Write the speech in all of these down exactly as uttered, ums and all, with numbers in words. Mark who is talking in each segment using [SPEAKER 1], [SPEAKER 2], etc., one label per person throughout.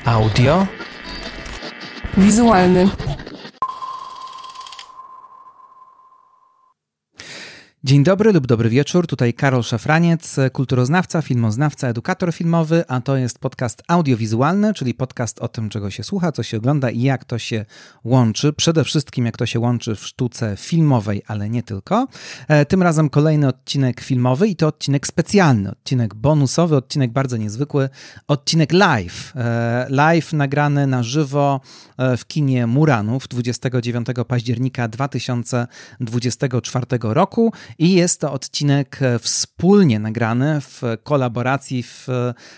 [SPEAKER 1] Audio.
[SPEAKER 2] Wizualny.
[SPEAKER 1] Dzień dobry lub dobry wieczór, tutaj Karol Szafraniec, kulturoznawca, filmoznawca, edukator filmowy, a to jest podcast audiowizualny, czyli podcast o tym, czego się słucha, co się ogląda i jak to się łączy. Przede wszystkim jak to się łączy w sztuce filmowej, ale nie tylko. Tym razem kolejny odcinek filmowy i to odcinek specjalny, odcinek bonusowy, odcinek bardzo niezwykły, odcinek live. Live nagrany na żywo w kinie Muranów dwudziestego dziewiątego października dwa tysiące dwudziestego czwartego roku. I jest to odcinek wspólnie nagrany w kolaboracji, w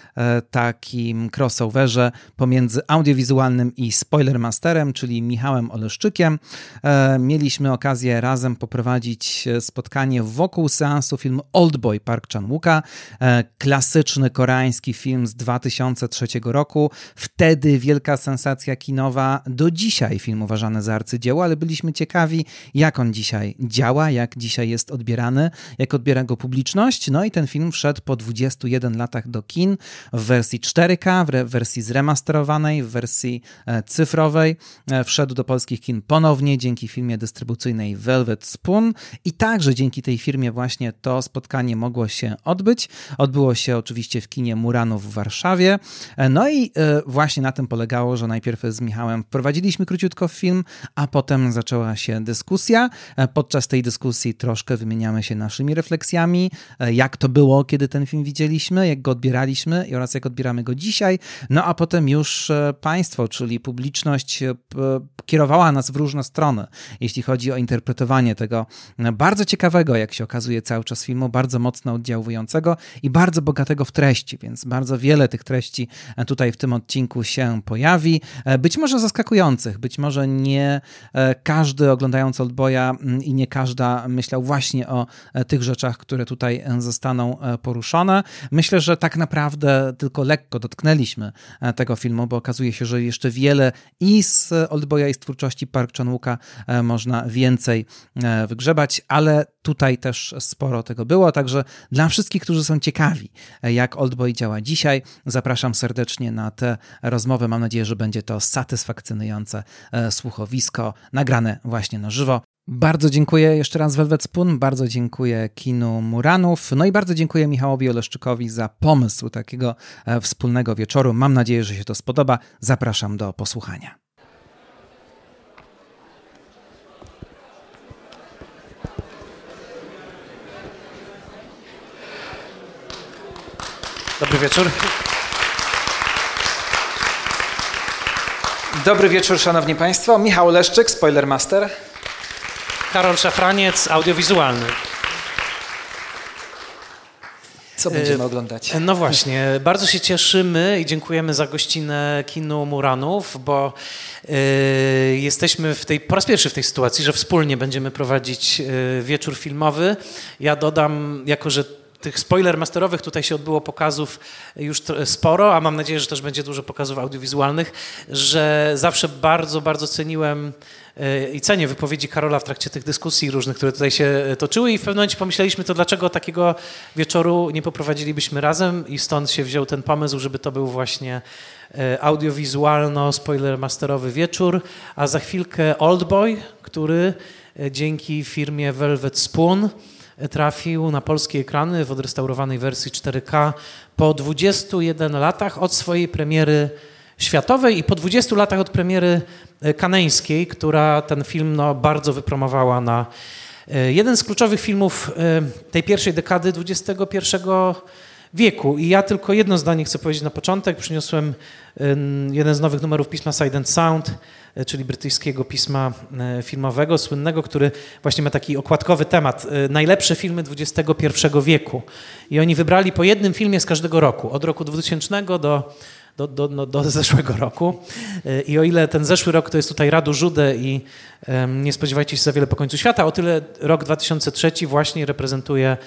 [SPEAKER 1] takim crossoverze pomiędzy audiowizualnym i Spoilermasterem, czyli Michałem Oleszczykiem. Mieliśmy okazję razem poprowadzić spotkanie wokół seansu filmu Oldboy Park Chan-wooka, klasyczny koreański film z dwa tysiące trzeciego roku. Wtedy wielka sensacja kinowa, do dzisiaj film uważany za arcydzieło, ale byliśmy ciekawi, jak on dzisiaj działa, jak dzisiaj jest odbierany, jak odbiera go publiczność. No i ten film wszedł po dwudziestu jeden latach do kin w wersji cztery K, w wersji zremasterowanej, w wersji cyfrowej. Wszedł do polskich kin ponownie dzięki firmie dystrybucyjnej Velvet Spoon i także dzięki tej firmie właśnie to spotkanie mogło się odbyć. Odbyło się oczywiście w kinie Muranów w Warszawie. No i właśnie na tym polegało, że najpierw z Michałem wprowadziliśmy króciutko w film, a potem zaczęła się dyskusja. Podczas tej dyskusji troszkę wymieniamy się naszymi refleksjami, jak to było, kiedy ten film widzieliśmy, jak go odbieraliśmy oraz jak odbieramy go dzisiaj. No a potem już państwo, czyli publiczność kierowała nas w różne strony, jeśli chodzi o interpretowanie tego bardzo ciekawego, jak się okazuje cały czas filmu, bardzo mocno oddziałującego i bardzo bogatego w treści, więc bardzo wiele tych treści tutaj w tym odcinku się pojawi. Być może zaskakujących, być może nie każdy oglądając Oldboya i nie każda myślał właśnie o tych rzeczach, które tutaj zostaną poruszone. Myślę, że tak naprawdę tylko lekko dotknęliśmy tego filmu, bo okazuje się, że jeszcze wiele i z Oldboya, i z twórczości Park Chan-wooka można więcej wygrzebać, ale tutaj też sporo tego było, także dla wszystkich, którzy są ciekawi, jak Oldboy działa dzisiaj, zapraszam serdecznie na tę rozmowę. Mam nadzieję, że będzie to satysfakcjonujące słuchowisko, nagrane właśnie na żywo. Bardzo dziękuję jeszcze raz Velvet Spoon, bardzo dziękuję kinu Muranów, no i bardzo dziękuję Michałowi Oleszczykowi za pomysł takiego wspólnego wieczoru. Mam nadzieję, że się to spodoba. Zapraszam do posłuchania. Dobry wieczór. Dobry wieczór, szanowni państwo. Michał Oleszczyk, Spoilermaster.
[SPEAKER 3] Karol Szafraniec, audiowizualny.
[SPEAKER 1] Co będziemy oglądać?
[SPEAKER 3] No właśnie, bardzo się cieszymy i dziękujemy za gościnę kinu Muranów, bo y, jesteśmy w tej, po raz pierwszy w tej sytuacji, że wspólnie będziemy prowadzić y, wieczór filmowy. Ja dodam, jako że tych spoilermasterowych tutaj się odbyło pokazów już sporo, a mam nadzieję, że też będzie dużo pokazów audiowizualnych, że zawsze bardzo, bardzo ceniłem i cenię wypowiedzi Karola w trakcie tych dyskusji różnych, które tutaj się toczyły i w pewnym momencie pomyśleliśmy, to dlaczego takiego wieczoru nie poprowadzilibyśmy razem i stąd się wziął ten pomysł, żeby to był właśnie audiowizualno-spoilermasterowy wieczór, a za chwilkę Oldboy, który dzięki firmie Velvet Spoon trafił na polskie ekrany w odrestaurowanej wersji cztery K po dwudziestu jeden latach od swojej premiery światowej i po dwudziestu latach od premiery kaneńskiej, która ten film no, bardzo wypromowała na jeden z kluczowych filmów tej pierwszej dekady dwudziestego pierwszego wieku. I ja tylko jedno zdanie chcę powiedzieć na początek. Przyniosłem jeden z nowych numerów pisma Sight and Sound, czyli brytyjskiego pisma filmowego, słynnego, który właśnie ma taki okładkowy temat. Najlepsze filmy dwudziestego pierwszego wieku. I oni wybrali po jednym filmie z każdego roku. Od roku dwutysięcznego do Do, do, no, do zeszłego roku. I o ile ten zeszły rok to jest tutaj Radu Jude i um, nie spodziewajcie się za wiele po końcu świata, o tyle rok dwa tysiące trzeci właśnie reprezentuje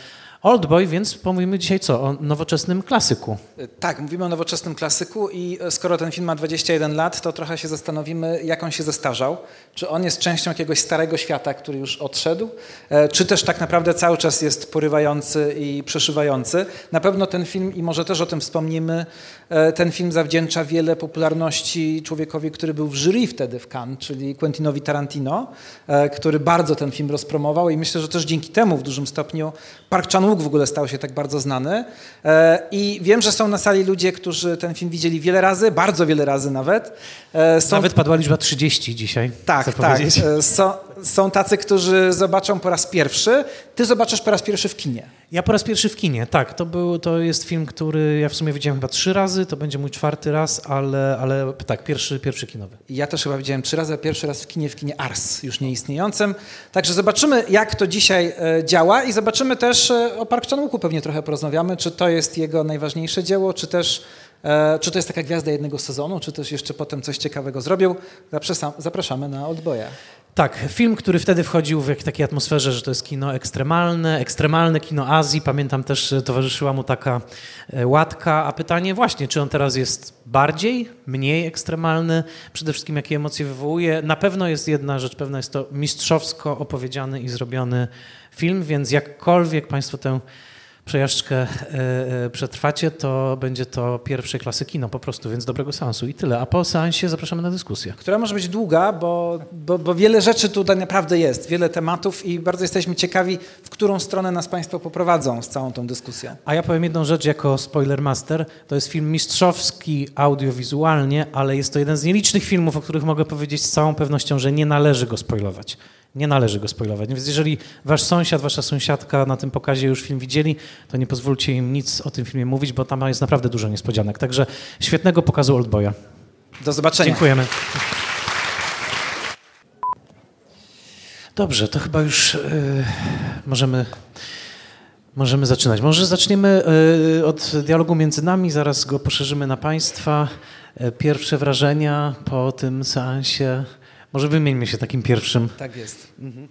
[SPEAKER 3] Oldboy, więc pomówimy dzisiaj co? O nowoczesnym klasyku.
[SPEAKER 1] Tak, mówimy o nowoczesnym klasyku i skoro ten film ma dwadzieścia jeden lat, to trochę się zastanowimy, jak on się zestarzał. Czy on jest częścią jakiegoś starego świata, który już odszedł, czy też tak naprawdę cały czas jest porywający i przeszywający. Na pewno ten film, i może też o tym wspomnimy, ten film zawdzięcza wiele popularności człowiekowi, który był w jury wtedy w Cannes, czyli Quentinowi Tarantino, który bardzo ten film rozpromował i myślę, że też dzięki temu w dużym stopniu Park Chan-wook w ogóle stał się tak bardzo znany. I wiem, że są na sali ludzie, którzy ten film widzieli wiele razy, bardzo wiele razy nawet.
[SPEAKER 3] Są... Nawet padła liczba trzydzieści dzisiaj.
[SPEAKER 1] Tak, tak. Są, są tacy, którzy zobaczą po raz pierwszy. Ty zobaczysz po raz pierwszy w kinie.
[SPEAKER 3] Ja po raz pierwszy w kinie, tak. To, był, to jest film, który ja w sumie widziałem chyba trzy razy, to będzie mój czwarty raz, ale, ale tak, pierwszy, pierwszy kinowy.
[SPEAKER 1] Ja też chyba widziałem trzy razy, a pierwszy raz w kinie, w kinie Ars, już nieistniejącym. Także zobaczymy, jak to dzisiaj e, działa i zobaczymy też, e, o Park Chan-wooku pewnie trochę porozmawiamy, czy to jest jego najważniejsze dzieło, czy też e, czy to jest taka gwiazda jednego sezonu, czy też jeszcze potem coś ciekawego zrobił. Zapraszam, zapraszamy na Oldboya.
[SPEAKER 3] Tak, film, który wtedy wchodził w takiej atmosferze, że to jest kino ekstremalne, ekstremalne kino Azji. Pamiętam też, towarzyszyła mu taka łatka, a pytanie właśnie, czy on teraz jest bardziej, mniej ekstremalny, przede wszystkim jakie emocje wywołuje. Na pewno jest jedna rzecz, pewna jest to mistrzowsko opowiedziany i zrobiony film, więc jakkolwiek Państwo tę przejażdżkę y, y, przetrwacie, to będzie to pierwszej klasy kino po prostu, więc dobrego seansu i tyle. A po seansie zapraszamy na dyskusję.
[SPEAKER 1] Która może być długa, bo, bo, bo wiele rzeczy tutaj naprawdę jest, wiele tematów i bardzo jesteśmy ciekawi, w którą stronę nas Państwo poprowadzą z całą tą dyskusją.
[SPEAKER 3] A ja powiem jedną rzecz jako spoiler master. To jest film mistrzowski audiowizualnie, ale jest to jeden z nielicznych filmów, o których mogę powiedzieć z całą pewnością, że nie należy go spoilować. Nie należy go spoilować. Więc jeżeli wasz sąsiad, wasza sąsiadka na tym pokazie już film widzieli, to nie pozwólcie im nic o tym filmie mówić, bo tam jest naprawdę dużo niespodzianek. Także świetnego pokazu Oldboya.
[SPEAKER 1] Do zobaczenia.
[SPEAKER 3] Dziękujemy. Dobrze, to chyba już yy, możemy, możemy zaczynać. Może zaczniemy yy, od dialogu między nami, zaraz go poszerzymy na Państwa. Yy, pierwsze wrażenia po tym seansie. Może wymieńmy się takim pierwszym.
[SPEAKER 1] Tak jest. Mhm.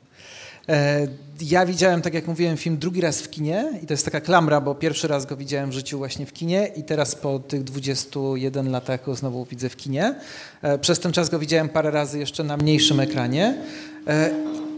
[SPEAKER 1] E, ja widziałem, tak jak mówiłem, film drugi raz w kinie i to jest taka klamra, bo pierwszy raz go widziałem w życiu właśnie w kinie i teraz po tych dwudziestu jeden latach go znowu widzę w kinie. E, przez ten czas go widziałem parę razy jeszcze na mniejszym ekranie. E,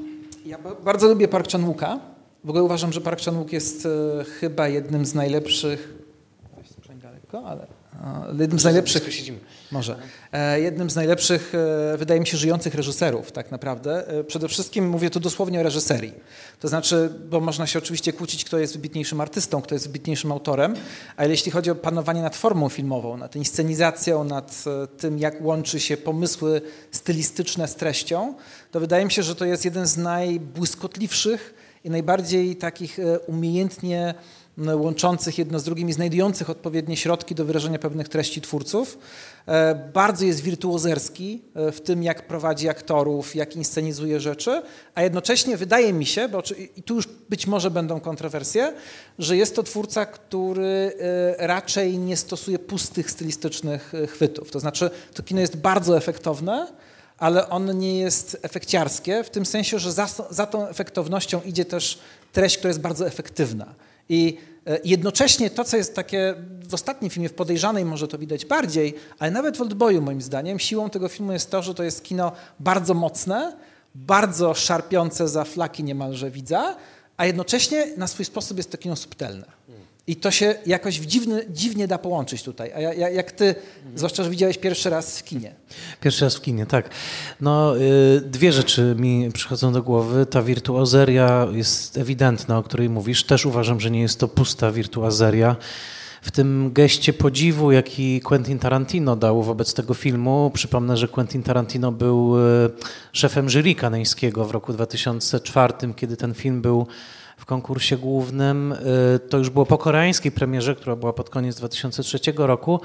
[SPEAKER 1] ja b- bardzo lubię Park Chan-wooka. W ogóle uważam, że Park Chan-wook jest e, chyba jednym z najlepszych... Sprzęg daleko, ale... Jednym z najlepszych, może, jednym z najlepszych, wydaje mi się, żyjących reżyserów tak naprawdę. Przede wszystkim mówię tu dosłownie o reżyserii. To znaczy, bo można się oczywiście kłócić, kto jest wybitniejszym artystą, kto jest wybitniejszym autorem, ale jeśli chodzi o panowanie nad formą filmową, nad inscenizacją, nad tym, jak łączy się pomysły stylistyczne z treścią, to wydaje mi się, że to jest jeden z najbłyskotliwszych i najbardziej takich umiejętnie łączących jedno z drugim i znajdujących odpowiednie środki do wyrażenia pewnych treści twórców. Bardzo jest wirtuozerski w tym, jak prowadzi aktorów, jak inscenizuje rzeczy, a jednocześnie wydaje mi się, bo i tu już być może będą kontrowersje, że jest to twórca, który raczej nie stosuje pustych stylistycznych chwytów. To znaczy, to kino jest bardzo efektowne, ale ono nie jest efekciarskie, w tym sensie, że za, za tą efektownością idzie też treść, która jest bardzo efektywna. I jednocześnie to, co jest takie w ostatnim filmie, w Podejrzanej może to widać bardziej, ale nawet w Oldboyu moim zdaniem siłą tego filmu jest to, że to jest kino bardzo mocne, bardzo szarpiące za flaki niemalże widza, a jednocześnie na swój sposób jest to kino subtelne. I to się jakoś w dziwny, dziwnie da połączyć tutaj. A ja, jak ty, zwłaszcza, że widziałeś pierwszy raz w kinie.
[SPEAKER 3] Pierwszy raz w kinie, tak. No, y, dwie rzeczy mi przychodzą do głowy. Ta wirtuozeria jest ewidentna, o której mówisz. Też uważam, że nie jest to pusta wirtuozeria. W tym geście podziwu, jaki Quentin Tarantino dał wobec tego filmu, przypomnę, że Quentin Tarantino był szefem jury kaneńskiego w roku dwa tysiące czwartym, kiedy ten film był w konkursie głównym. To już było po koreańskiej premierze, która była pod koniec dwa tysiące trzeciego roku,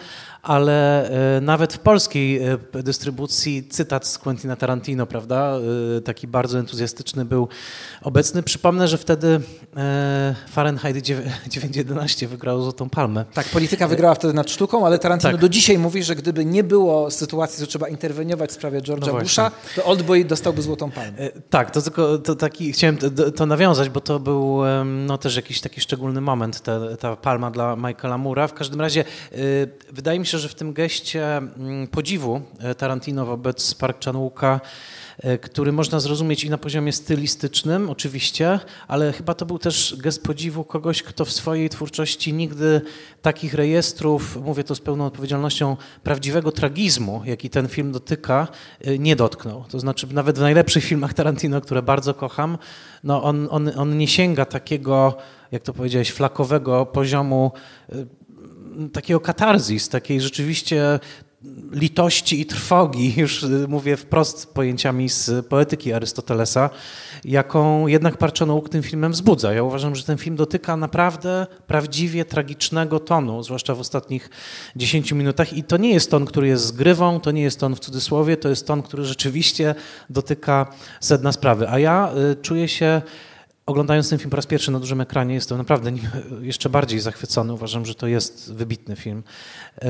[SPEAKER 3] ale nawet w polskiej dystrybucji cytat z Quentina Tarantino, prawda, taki bardzo entuzjastyczny był obecny. Przypomnę, że wtedy Fahrenheit dziewięćset jedenaście wygrał Złotą Palmę.
[SPEAKER 1] Tak, Polityka wygrała wtedy nad sztuką, ale Tarantino tak. do dzisiaj mówi, że gdyby nie było sytuacji, że trzeba interweniować w sprawie George'a
[SPEAKER 3] no
[SPEAKER 1] Busha, to Oldboy dostałby Złotą Palmę.
[SPEAKER 3] Tak, to tylko to taki, chciałem to, to nawiązać, bo to był był no, też jakiś taki szczególny moment, ta, ta palma dla Michaela Moore'a. W każdym razie y, wydaje mi się, że w tym geście y, podziwu Tarantino wobec Park Chan-wooka, który można zrozumieć i na poziomie stylistycznym oczywiście, ale chyba to był też gest podziwu kogoś, kto w swojej twórczości nigdy takich rejestrów, mówię to z pełną odpowiedzialnością, prawdziwego tragizmu, jaki ten film dotyka, nie dotknął. To znaczy nawet w najlepszych filmach Tarantino, które bardzo kocham, no on, on, on nie sięga takiego, jak to powiedziałeś, flakowego poziomu, takiego katarzis, takiej rzeczywiście litości i trwogi, już mówię wprost pojęciami z poetyki Arystotelesa, jaką jednak Park Chan-wook tym filmem wzbudza. Ja uważam, że ten film dotyka naprawdę prawdziwie tragicznego tonu, zwłaszcza w ostatnich dziesięciu minutach i to nie jest ton, który jest zgrywą, to nie jest ton w cudzysłowie, to jest ton, który rzeczywiście dotyka sedna sprawy. A ja y, czuję się, oglądając ten film po raz pierwszy na dużym ekranie, jestem naprawdę nim jeszcze bardziej zachwycony. Uważam, że to jest wybitny film. Y,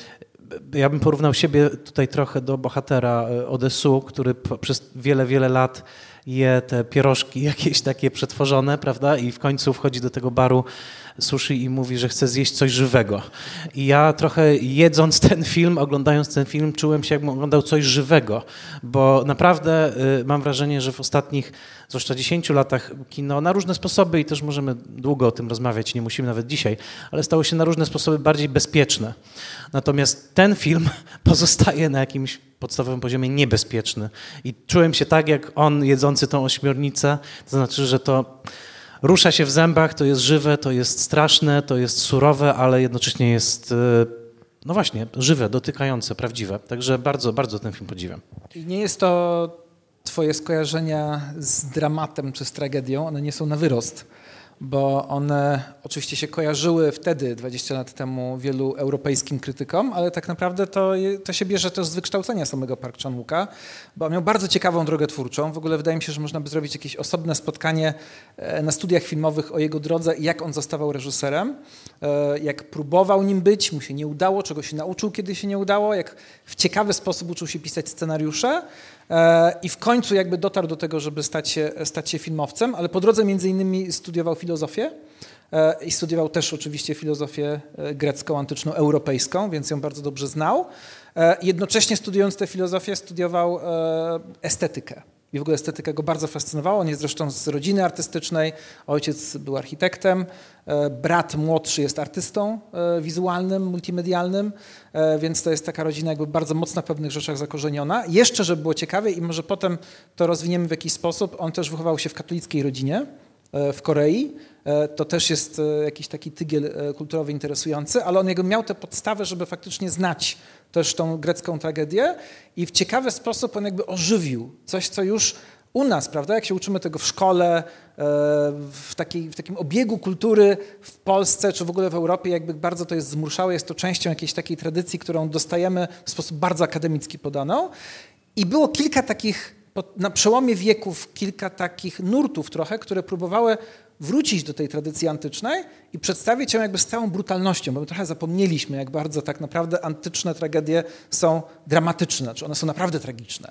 [SPEAKER 3] Ja bym porównał siebie tutaj trochę do bohatera Odesu, który przez wiele, wiele lat je te pierożki jakieś takie przetworzone, prawda? I w końcu wchodzi do tego baru sushi i mówi, że chce zjeść coś żywego. I ja trochę jedząc ten film, oglądając ten film, czułem się, jakbym oglądał coś żywego, bo naprawdę y, mam wrażenie, że w ostatnich, zwłaszcza dziesięciu latach kino na różne sposoby i też możemy długo o tym rozmawiać, nie musimy nawet dzisiaj, ale stało się na różne sposoby bardziej bezpieczne. Natomiast ten film pozostaje na jakimś podstawowym poziomie niebezpieczny. I czułem się tak, jak on jedzący tą ośmiornicę, to znaczy, że to rusza się w zębach, to jest żywe, to jest straszne, to jest surowe, ale jednocześnie jest, no właśnie, żywe, dotykające, prawdziwe. Także bardzo, bardzo ten film podziwiam.
[SPEAKER 1] I nie jest to twoje skojarzenia z dramatem czy z tragedią, one nie są na wyrost, bo one oczywiście się kojarzyły wtedy, dwadzieścia lat temu, wielu europejskim krytykom, ale tak naprawdę to, to się bierze też z wykształcenia samego Park Chan-wooka, bo on miał bardzo ciekawą drogę twórczą. W ogóle wydaje mi się, że można by zrobić jakieś osobne spotkanie na studiach filmowych o jego drodze i jak on zostawał reżyserem, jak próbował nim być, mu się nie udało, czego się nauczył, kiedy się nie udało, jak w ciekawy sposób uczył się pisać scenariusze, i w końcu jakby dotarł do tego, żeby stać się, stać się filmowcem, ale po drodze między innymi studiował filozofię i studiował też oczywiście filozofię grecką, antyczną, europejską, więc ją bardzo dobrze znał. Jednocześnie studiując tę filozofię studiował estetykę. I w ogóle estetyka go bardzo fascynowała. On jest zresztą z rodziny artystycznej. Ojciec był architektem, brat młodszy jest artystą wizualnym, multimedialnym, więc to jest taka rodzina jakby bardzo mocno w pewnych rzeczach zakorzeniona. Jeszcze, żeby było ciekawie i może potem to rozwiniemy w jakiś sposób, on też wychował się w katolickiej rodzinie w Korei. To też jest jakiś taki tygiel kulturowy interesujący, ale on jakby miał tę podstawę, żeby faktycznie znać też tą grecką tragedię i w ciekawy sposób on jakby ożywił coś, co już u nas, prawda, jak się uczymy tego w szkole, w, takiej, w takim obiegu kultury w Polsce czy w ogóle w Europie, jakby bardzo to jest zmuszałe, jest to częścią jakiejś takiej tradycji, którą dostajemy w sposób bardzo akademicki podaną. I było kilka takich, na przełomie wieków, kilka takich nurtów trochę, które próbowały wrócić do tej tradycji antycznej i przedstawić ją jakby z całą brutalnością, bo my trochę zapomnieliśmy, jak bardzo tak naprawdę antyczne tragedie są dramatyczne, czy one są naprawdę tragiczne.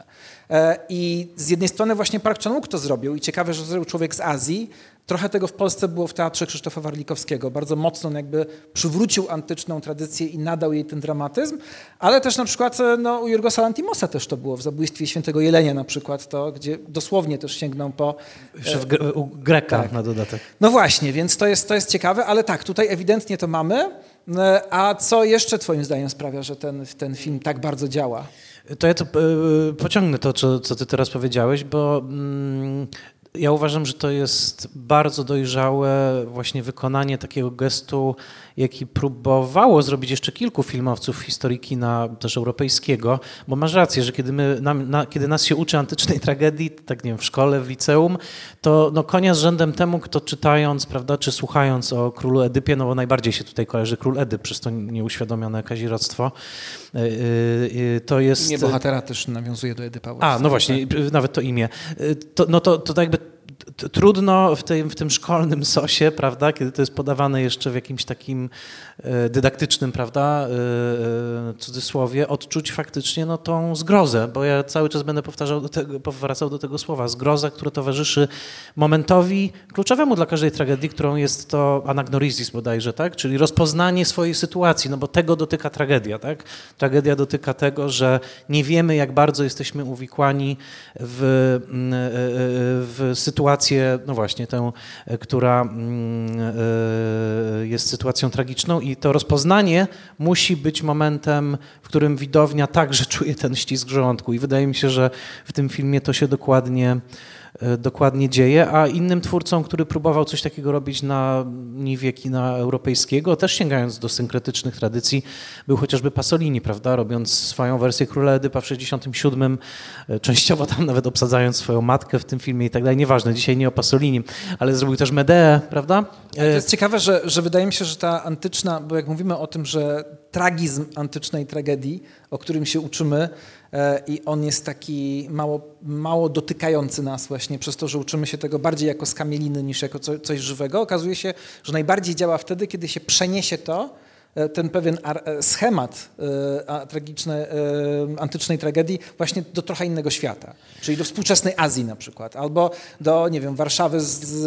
[SPEAKER 1] I z jednej strony właśnie Park Chan-wook to zrobił i ciekawe, że to zrobił człowiek z Azji. Trochę tego w Polsce było w Teatrze Krzysztofa Warlikowskiego. Bardzo mocno jakby przywrócił antyczną tradycję i nadał jej ten dramatyzm, ale też na przykład no, u Jorgosa Lanthimosa też to było w Zabójstwie Świętego Jelenia na przykład, to gdzie dosłownie też sięgną po...
[SPEAKER 3] Jeszcze w, u Greka tak. Na dodatek.
[SPEAKER 1] No właśnie, więc to jest, to jest ciekawe, ale tak, tutaj ewidentnie to mamy. A co jeszcze twoim zdaniem sprawia, że ten, ten film tak bardzo działa?
[SPEAKER 3] To ja to y, pociągnę to, co, co ty teraz powiedziałeś, bo... Mm, ja uważam, że to jest bardzo dojrzałe właśnie wykonanie takiego gestu, jaki próbowało zrobić jeszcze kilku filmowców w historii kina też europejskiego, bo masz rację, że kiedy, my, nam, na, kiedy nas się uczy antycznej tragedii, tak nie wiem, w szkole, w liceum, to no, konia z rzędem temu, kto czytając, prawda, czy słuchając o królu Edypie, no bo najbardziej się tutaj kojarzy król Edyp, przez to nieuświadomione kazirodztwo, yy, yy, to jest...
[SPEAKER 1] Imię bohatera też nawiązuje do Edypa.
[SPEAKER 3] A, no właśnie, nawet to imię. To, no to, to jakby trudno w tym, w tym szkolnym sosie, prawda, kiedy to jest podawane jeszcze w jakimś takim dydaktycznym, prawda, cudzysłowie, odczuć faktycznie no, tą zgrozę, bo ja cały czas będę powtarzał do tego, powracał do tego słowa, zgroza, która towarzyszy momentowi kluczowemu dla każdej tragedii, którą jest to anagnorizis bodajże, tak, czyli rozpoznanie swojej sytuacji, no bo tego dotyka tragedia, tak, tragedia dotyka tego, że nie wiemy, jak bardzo jesteśmy uwikłani w, w sytuację, no właśnie tę, która jest sytuacją tragiczną i to rozpoznanie musi być momentem, w którym widownia także czuje ten ścisk żołądku i wydaje mi się, że w tym filmie to się dokładnie dokładnie dzieje, a innym twórcą, który próbował coś takiego robić na niwie kina europejskiego, też sięgając do synkretycznych tradycji, był chociażby Pasolini, prawda, robiąc swoją wersję Króla Edypa w sześćdziesiątym siódmym, częściowo tam nawet obsadzając swoją matkę w tym filmie i tak dalej, nieważne, dzisiaj nie o Pasolinim, ale zrobił też Medeę, prawda?
[SPEAKER 1] To jest ciekawe, że, że wydaje mi się, że ta antyczna, bo jak mówimy o tym, że tragizm antycznej tragedii, o którym się uczymy, i on jest taki mało, mało dotykający nas właśnie przez to, że uczymy się tego bardziej jako skamieliny niż jako co, coś żywego. Okazuje się, że najbardziej działa wtedy, kiedy się przeniesie to, ten pewien schemat tragicznej, antycznej tragedii właśnie do trochę innego świata, czyli do współczesnej Azji na przykład, albo do, nie wiem, Warszawy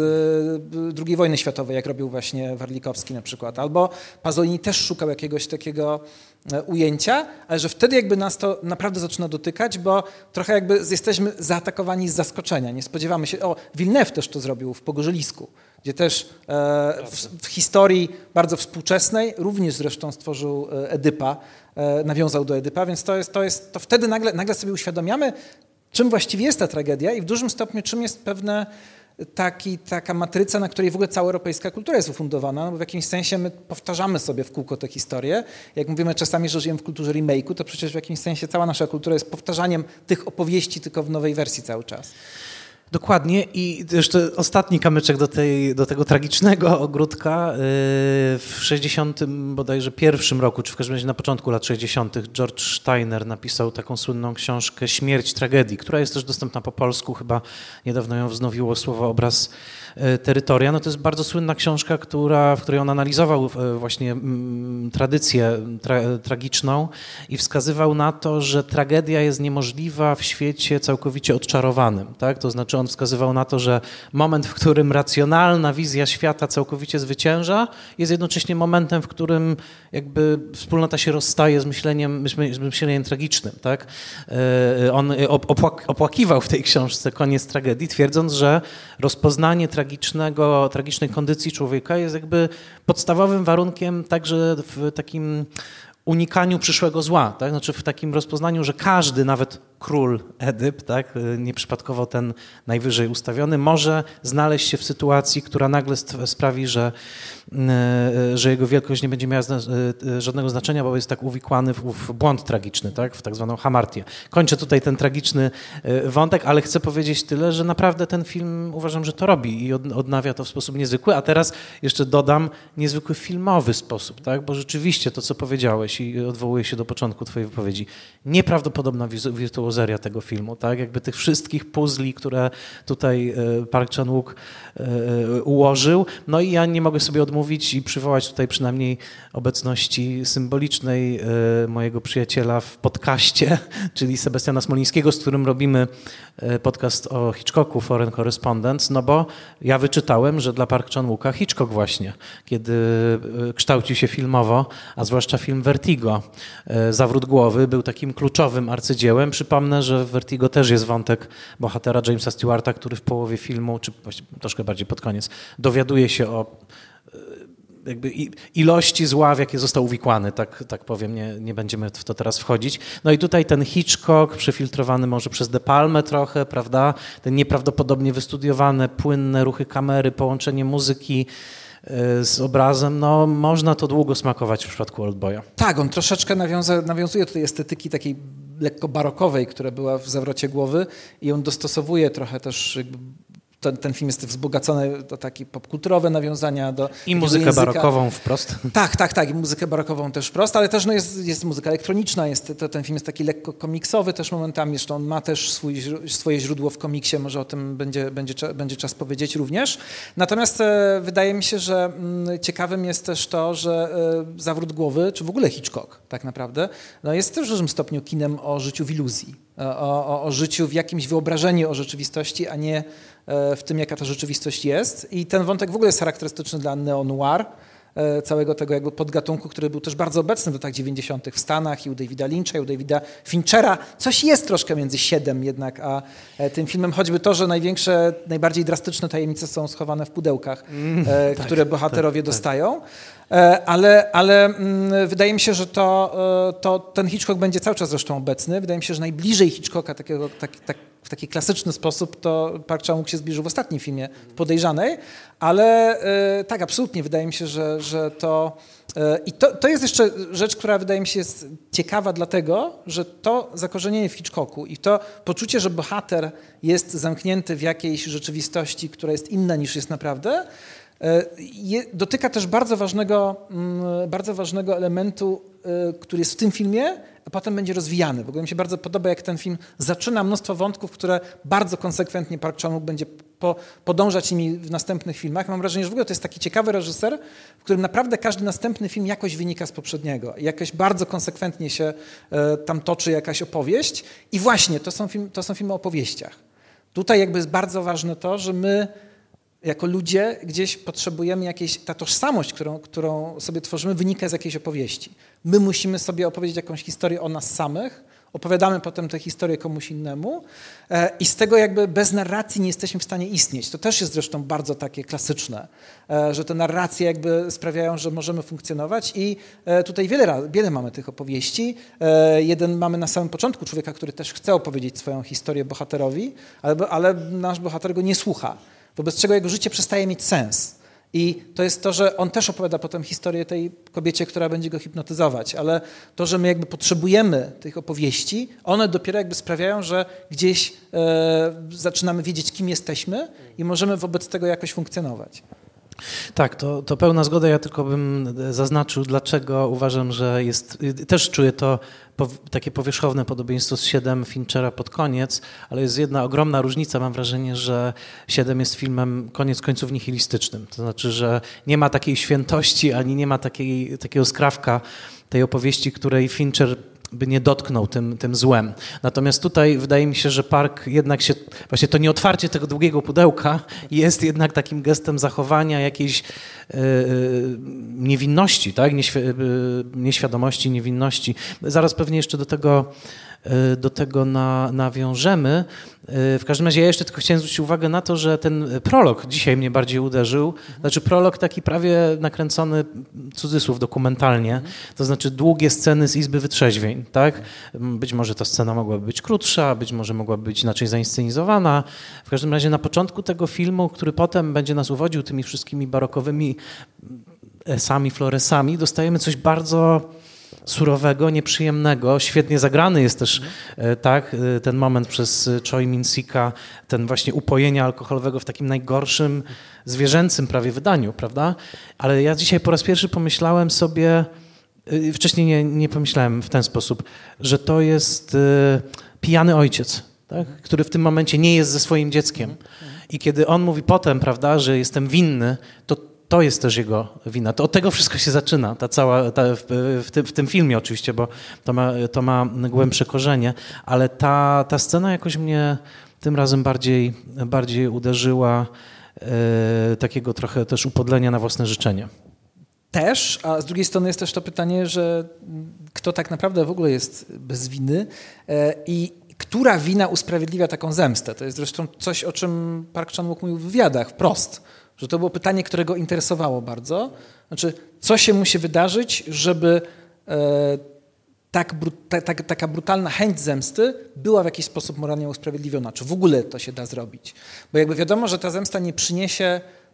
[SPEAKER 1] z drugiej wojny światowej, jak robił właśnie Warlikowski na przykład, albo Pasolini też szukał jakiegoś takiego ujęcia, ale że wtedy jakby nas to naprawdę zaczyna dotykać, bo trochę jakby jesteśmy zaatakowani z zaskoczenia, nie spodziewamy się, o, Villeneuve też to zrobił w Pogorzelisku, gdzie też e, w, w historii bardzo współczesnej, również zresztą stworzył Edypa, e, nawiązał do Edypa, więc to jest, to jest, to wtedy nagle, nagle sobie uświadamiamy, czym właściwie jest ta tragedia i w dużym stopniu czym jest pewne taki, taka matryca, na której w ogóle cała europejska kultura jest ufundowana, no bo w jakimś sensie my powtarzamy sobie w kółko tę historię. Jak mówimy czasami, że żyjemy w kulturze remake'u, to przecież w jakimś sensie cała nasza kultura jest powtarzaniem tych opowieści, tylko w nowej wersji cały czas.
[SPEAKER 3] Dokładnie i jeszcze ostatni kamyczek do, tej, do tego tragicznego ogródka. W sześćdziesiątym bodajże pierwszym roku, czy w każdym razie na początku lat sześćdziesiątych George Steiner napisał taką słynną książkę Śmierć tragedii, która jest też dostępna po polsku, chyba niedawno ją wznowiło słowo Obraz terytoria. No to jest bardzo słynna książka, która, w której on analizował właśnie tradycję tra, tragiczną i wskazywał na to, że tragedia jest niemożliwa w świecie całkowicie odczarowanym. Tak? To znaczy on wskazywał na to, że moment, w którym racjonalna wizja świata całkowicie zwycięża, jest jednocześnie momentem, w którym jakby wspólnota się rozstaje z myśleniem, z myśleniem tragicznym. Tak? On opłak, opłakiwał w tej książce koniec tragedii, twierdząc, że rozpoznanie tragicznego, tragicznej kondycji człowieka jest jakby podstawowym warunkiem także w takim unikaniu przyszłego zła, tak? Znaczy w takim rozpoznaniu, że każdy, nawet król Edyp, tak? Nieprzypadkowo ten najwyżej ustawiony, może znaleźć się w sytuacji, która nagle sprawi, że, że jego wielkość nie będzie miała żadnego znaczenia, bo jest tak uwikłany w, w błąd tragiczny, tak? W tak zwaną hamartię. Kończę tutaj ten tragiczny wątek, ale chcę powiedzieć tyle, że naprawdę ten film uważam, że to robi i odnawia to w sposób niezwykły, a teraz jeszcze dodam niezwykły filmowy sposób, tak? Bo rzeczywiście to, co powiedziałeś i odwołuję się do początku twojej wypowiedzi, nieprawdopodobna wirtuozeria tego filmu, tak? Jakby tych wszystkich puzli, które tutaj Park Chan-wook ułożył. No i ja nie mogę sobie odmówić i przywołać tutaj przynajmniej obecności symbolicznej mojego przyjaciela w podcaście, czyli Sebastiana Smolińskiego, z którym robimy podcast o Hitchcocku, Foreign Correspondence, no bo ja wyczytałem, że dla Park Chan-wooka Hitchcock właśnie, kiedy kształcił się filmowo, a zwłaszcza film Vertigo, Zawrót głowy, był takim kluczowym arcydziełem. Przypomnę, że w Vertigo też jest wątek bohatera Jamesa Stewarta, który w połowie filmu, czy troszkę bardziej pod koniec, dowiaduje się o jakby ilości zła, w jakie został uwikłany, tak, tak powiem, nie, nie będziemy w to teraz wchodzić. No i tutaj ten Hitchcock, przefiltrowany może przez De Palmę trochę, prawda, te nieprawdopodobnie wystudiowane, płynne ruchy kamery, połączenie muzyki z obrazem, no można to długo smakować w przypadku Oldboya.
[SPEAKER 1] Tak, on troszeczkę nawiąza, nawiązuje do tej estetyki takiej lekko barokowej, która była w Zawrocie głowy i on dostosowuje trochę też jakby ten, ten film jest wzbogacony do takie popkulturowe nawiązania. Do
[SPEAKER 3] I muzykę języka. barokową wprost.
[SPEAKER 1] Tak, tak, tak. I muzykę barokową też wprost, ale też no jest, jest muzyka elektroniczna. Jest, to, ten film jest taki lekko komiksowy też momentami. Zresztą on ma też swój, swoje źródło w komiksie. Może o tym będzie, będzie, będzie czas powiedzieć również. Natomiast e, wydaje mi się, że m, ciekawym jest też to, że e, Zawrót głowy, czy w ogóle Hitchcock tak naprawdę, no jest też w dużym stopniu kinem o życiu w iluzji. O, o, o życiu w jakimś wyobrażeniu o rzeczywistości, a nie w tym, jaka ta rzeczywistość jest. I ten wątek w ogóle jest charakterystyczny dla neo-noir, całego tego jakby podgatunku, który był też bardzo obecny w latach dziewięćdziesiątych w Stanach i u Davida Lyncha, i u Davida Finchera. Coś jest troszkę między siedem jednak, a tym filmem, choćby to, że największe, najbardziej drastyczne tajemnice są schowane w pudełkach, mm, które tak, bohaterowie tak, dostają. Tak. Ale, ale mm, wydaje mi się, że to, to ten Hitchcock będzie cały czas zresztą obecny. Wydaje mi się, że najbliżej Hitchcocka takiego, tak, tak, w taki klasyczny sposób to Park Chan-wook się zbliżył w ostatnim filmie Podejrzanej, ale y, tak, absolutnie wydaje mi się, że, że to... Y, I to, to jest jeszcze rzecz, która wydaje mi się jest ciekawa dlatego, że to zakorzenienie w Hitchcocku i to poczucie, że bohater jest zamknięty w jakiejś rzeczywistości, która jest inna niż jest naprawdę, Je, dotyka też bardzo ważnego, bardzo ważnego elementu, który jest w tym filmie, a potem będzie rozwijany. W ogóle mi się bardzo podoba, jak ten film zaczyna mnóstwo wątków, które bardzo konsekwentnie Park Chan-wook będzie po, podążać nimi w następnych filmach. Mam wrażenie, że w ogóle to jest taki ciekawy reżyser, w którym naprawdę każdy następny film jakoś wynika z poprzedniego. Jakoś bardzo konsekwentnie się tam toczy jakaś opowieść. I właśnie, to są, film, to są filmy o opowieściach. Tutaj jakby jest bardzo ważne to, że my jako ludzie gdzieś potrzebujemy jakiejś, ta tożsamość, którą, którą sobie tworzymy, wynika z jakiejś opowieści. My musimy sobie opowiedzieć jakąś historię o nas samych, opowiadamy potem tę historię komuś innemu e, i z tego jakby bez narracji nie jesteśmy w stanie istnieć. To też jest zresztą bardzo takie klasyczne, e, że te narracje jakby sprawiają, że możemy funkcjonować i e, tutaj wiele, wiele mamy tych opowieści. E, jeden mamy na samym początku człowieka, który też chce opowiedzieć swoją historię bohaterowi, ale, ale nasz bohater go nie słucha. Wobec czego jego życie przestaje mieć sens. I to jest to, że on też opowiada potem historię tej kobiecie, która będzie go hipnotyzować, ale to, że my jakby potrzebujemy tych opowieści, one dopiero jakby sprawiają, że gdzieś e, zaczynamy wiedzieć, kim jesteśmy i możemy wobec tego jakoś funkcjonować.
[SPEAKER 3] Tak, to, to pełna zgoda. Ja tylko bym zaznaczył, dlaczego uważam, że jest, też czuję to po, takie powierzchowne podobieństwo z siedem Finchera pod koniec, ale jest jedna ogromna różnica. Mam wrażenie, że siedem jest filmem koniec końców nihilistycznym. To znaczy, że nie ma takiej świętości, ani nie ma takiej, takiego skrawka tej opowieści, której Fincher by nie dotknął tym, tym złem. Natomiast tutaj wydaje mi się, że Park jednak się, właśnie to nieotwarcie tego długiego pudełka jest jednak takim gestem zachowania jakiejś yy, niewinności, tak? Nieświ- yy, nieświadomości, niewinności. Zaraz pewnie jeszcze do tego do tego na, nawiążemy. W każdym razie ja jeszcze tylko chciałem zwrócić uwagę na to, że ten prolog dzisiaj mnie bardziej uderzył. Znaczy prolog taki prawie nakręcony, cudzysłów, dokumentalnie. To znaczy długie sceny z Izby Wytrzeźwień. Tak? Być może ta scena mogłaby być krótsza, być może mogłaby być inaczej zainscenizowana. W każdym razie na początku tego filmu, który potem będzie nas uwodził tymi wszystkimi barokowymi esami, floresami, dostajemy coś bardzo surowego, nieprzyjemnego. Świetnie zagrany jest też mm. tak, ten moment przez Choi Min-sika, ten właśnie upojenia alkoholowego w takim najgorszym, zwierzęcym prawie wydaniu, prawda? Ale ja dzisiaj po raz pierwszy pomyślałem sobie, wcześniej nie, nie pomyślałem w ten sposób, że to jest pijany ojciec, tak? Który w tym momencie nie jest ze swoim dzieckiem. Mm. I kiedy on mówi potem, prawda, że jestem winny, to to jest też jego wina. To od tego wszystko się zaczyna, ta cała, ta, w, w, tym, w tym filmie oczywiście, bo to ma, to ma głębsze korzenie, ale ta, ta scena jakoś mnie tym razem bardziej, bardziej uderzyła, e, takiego trochę też upodlenia na własne życzenie.
[SPEAKER 1] Też, a z drugiej strony jest też to pytanie, że kto tak naprawdę w ogóle jest bez winy e, i która wina usprawiedliwia taką zemstę. To jest zresztą coś, o czym Park Chan-wook mówił w wywiadach wprost, że to było pytanie, które go interesowało bardzo. Znaczy, co się musi wydarzyć, żeby e, tak, ta, ta, taka brutalna chęć zemsty była w jakiś sposób moralnie usprawiedliwiona? Czy w ogóle to się da zrobić? Bo jakby wiadomo, że ta zemsta nie przyniesie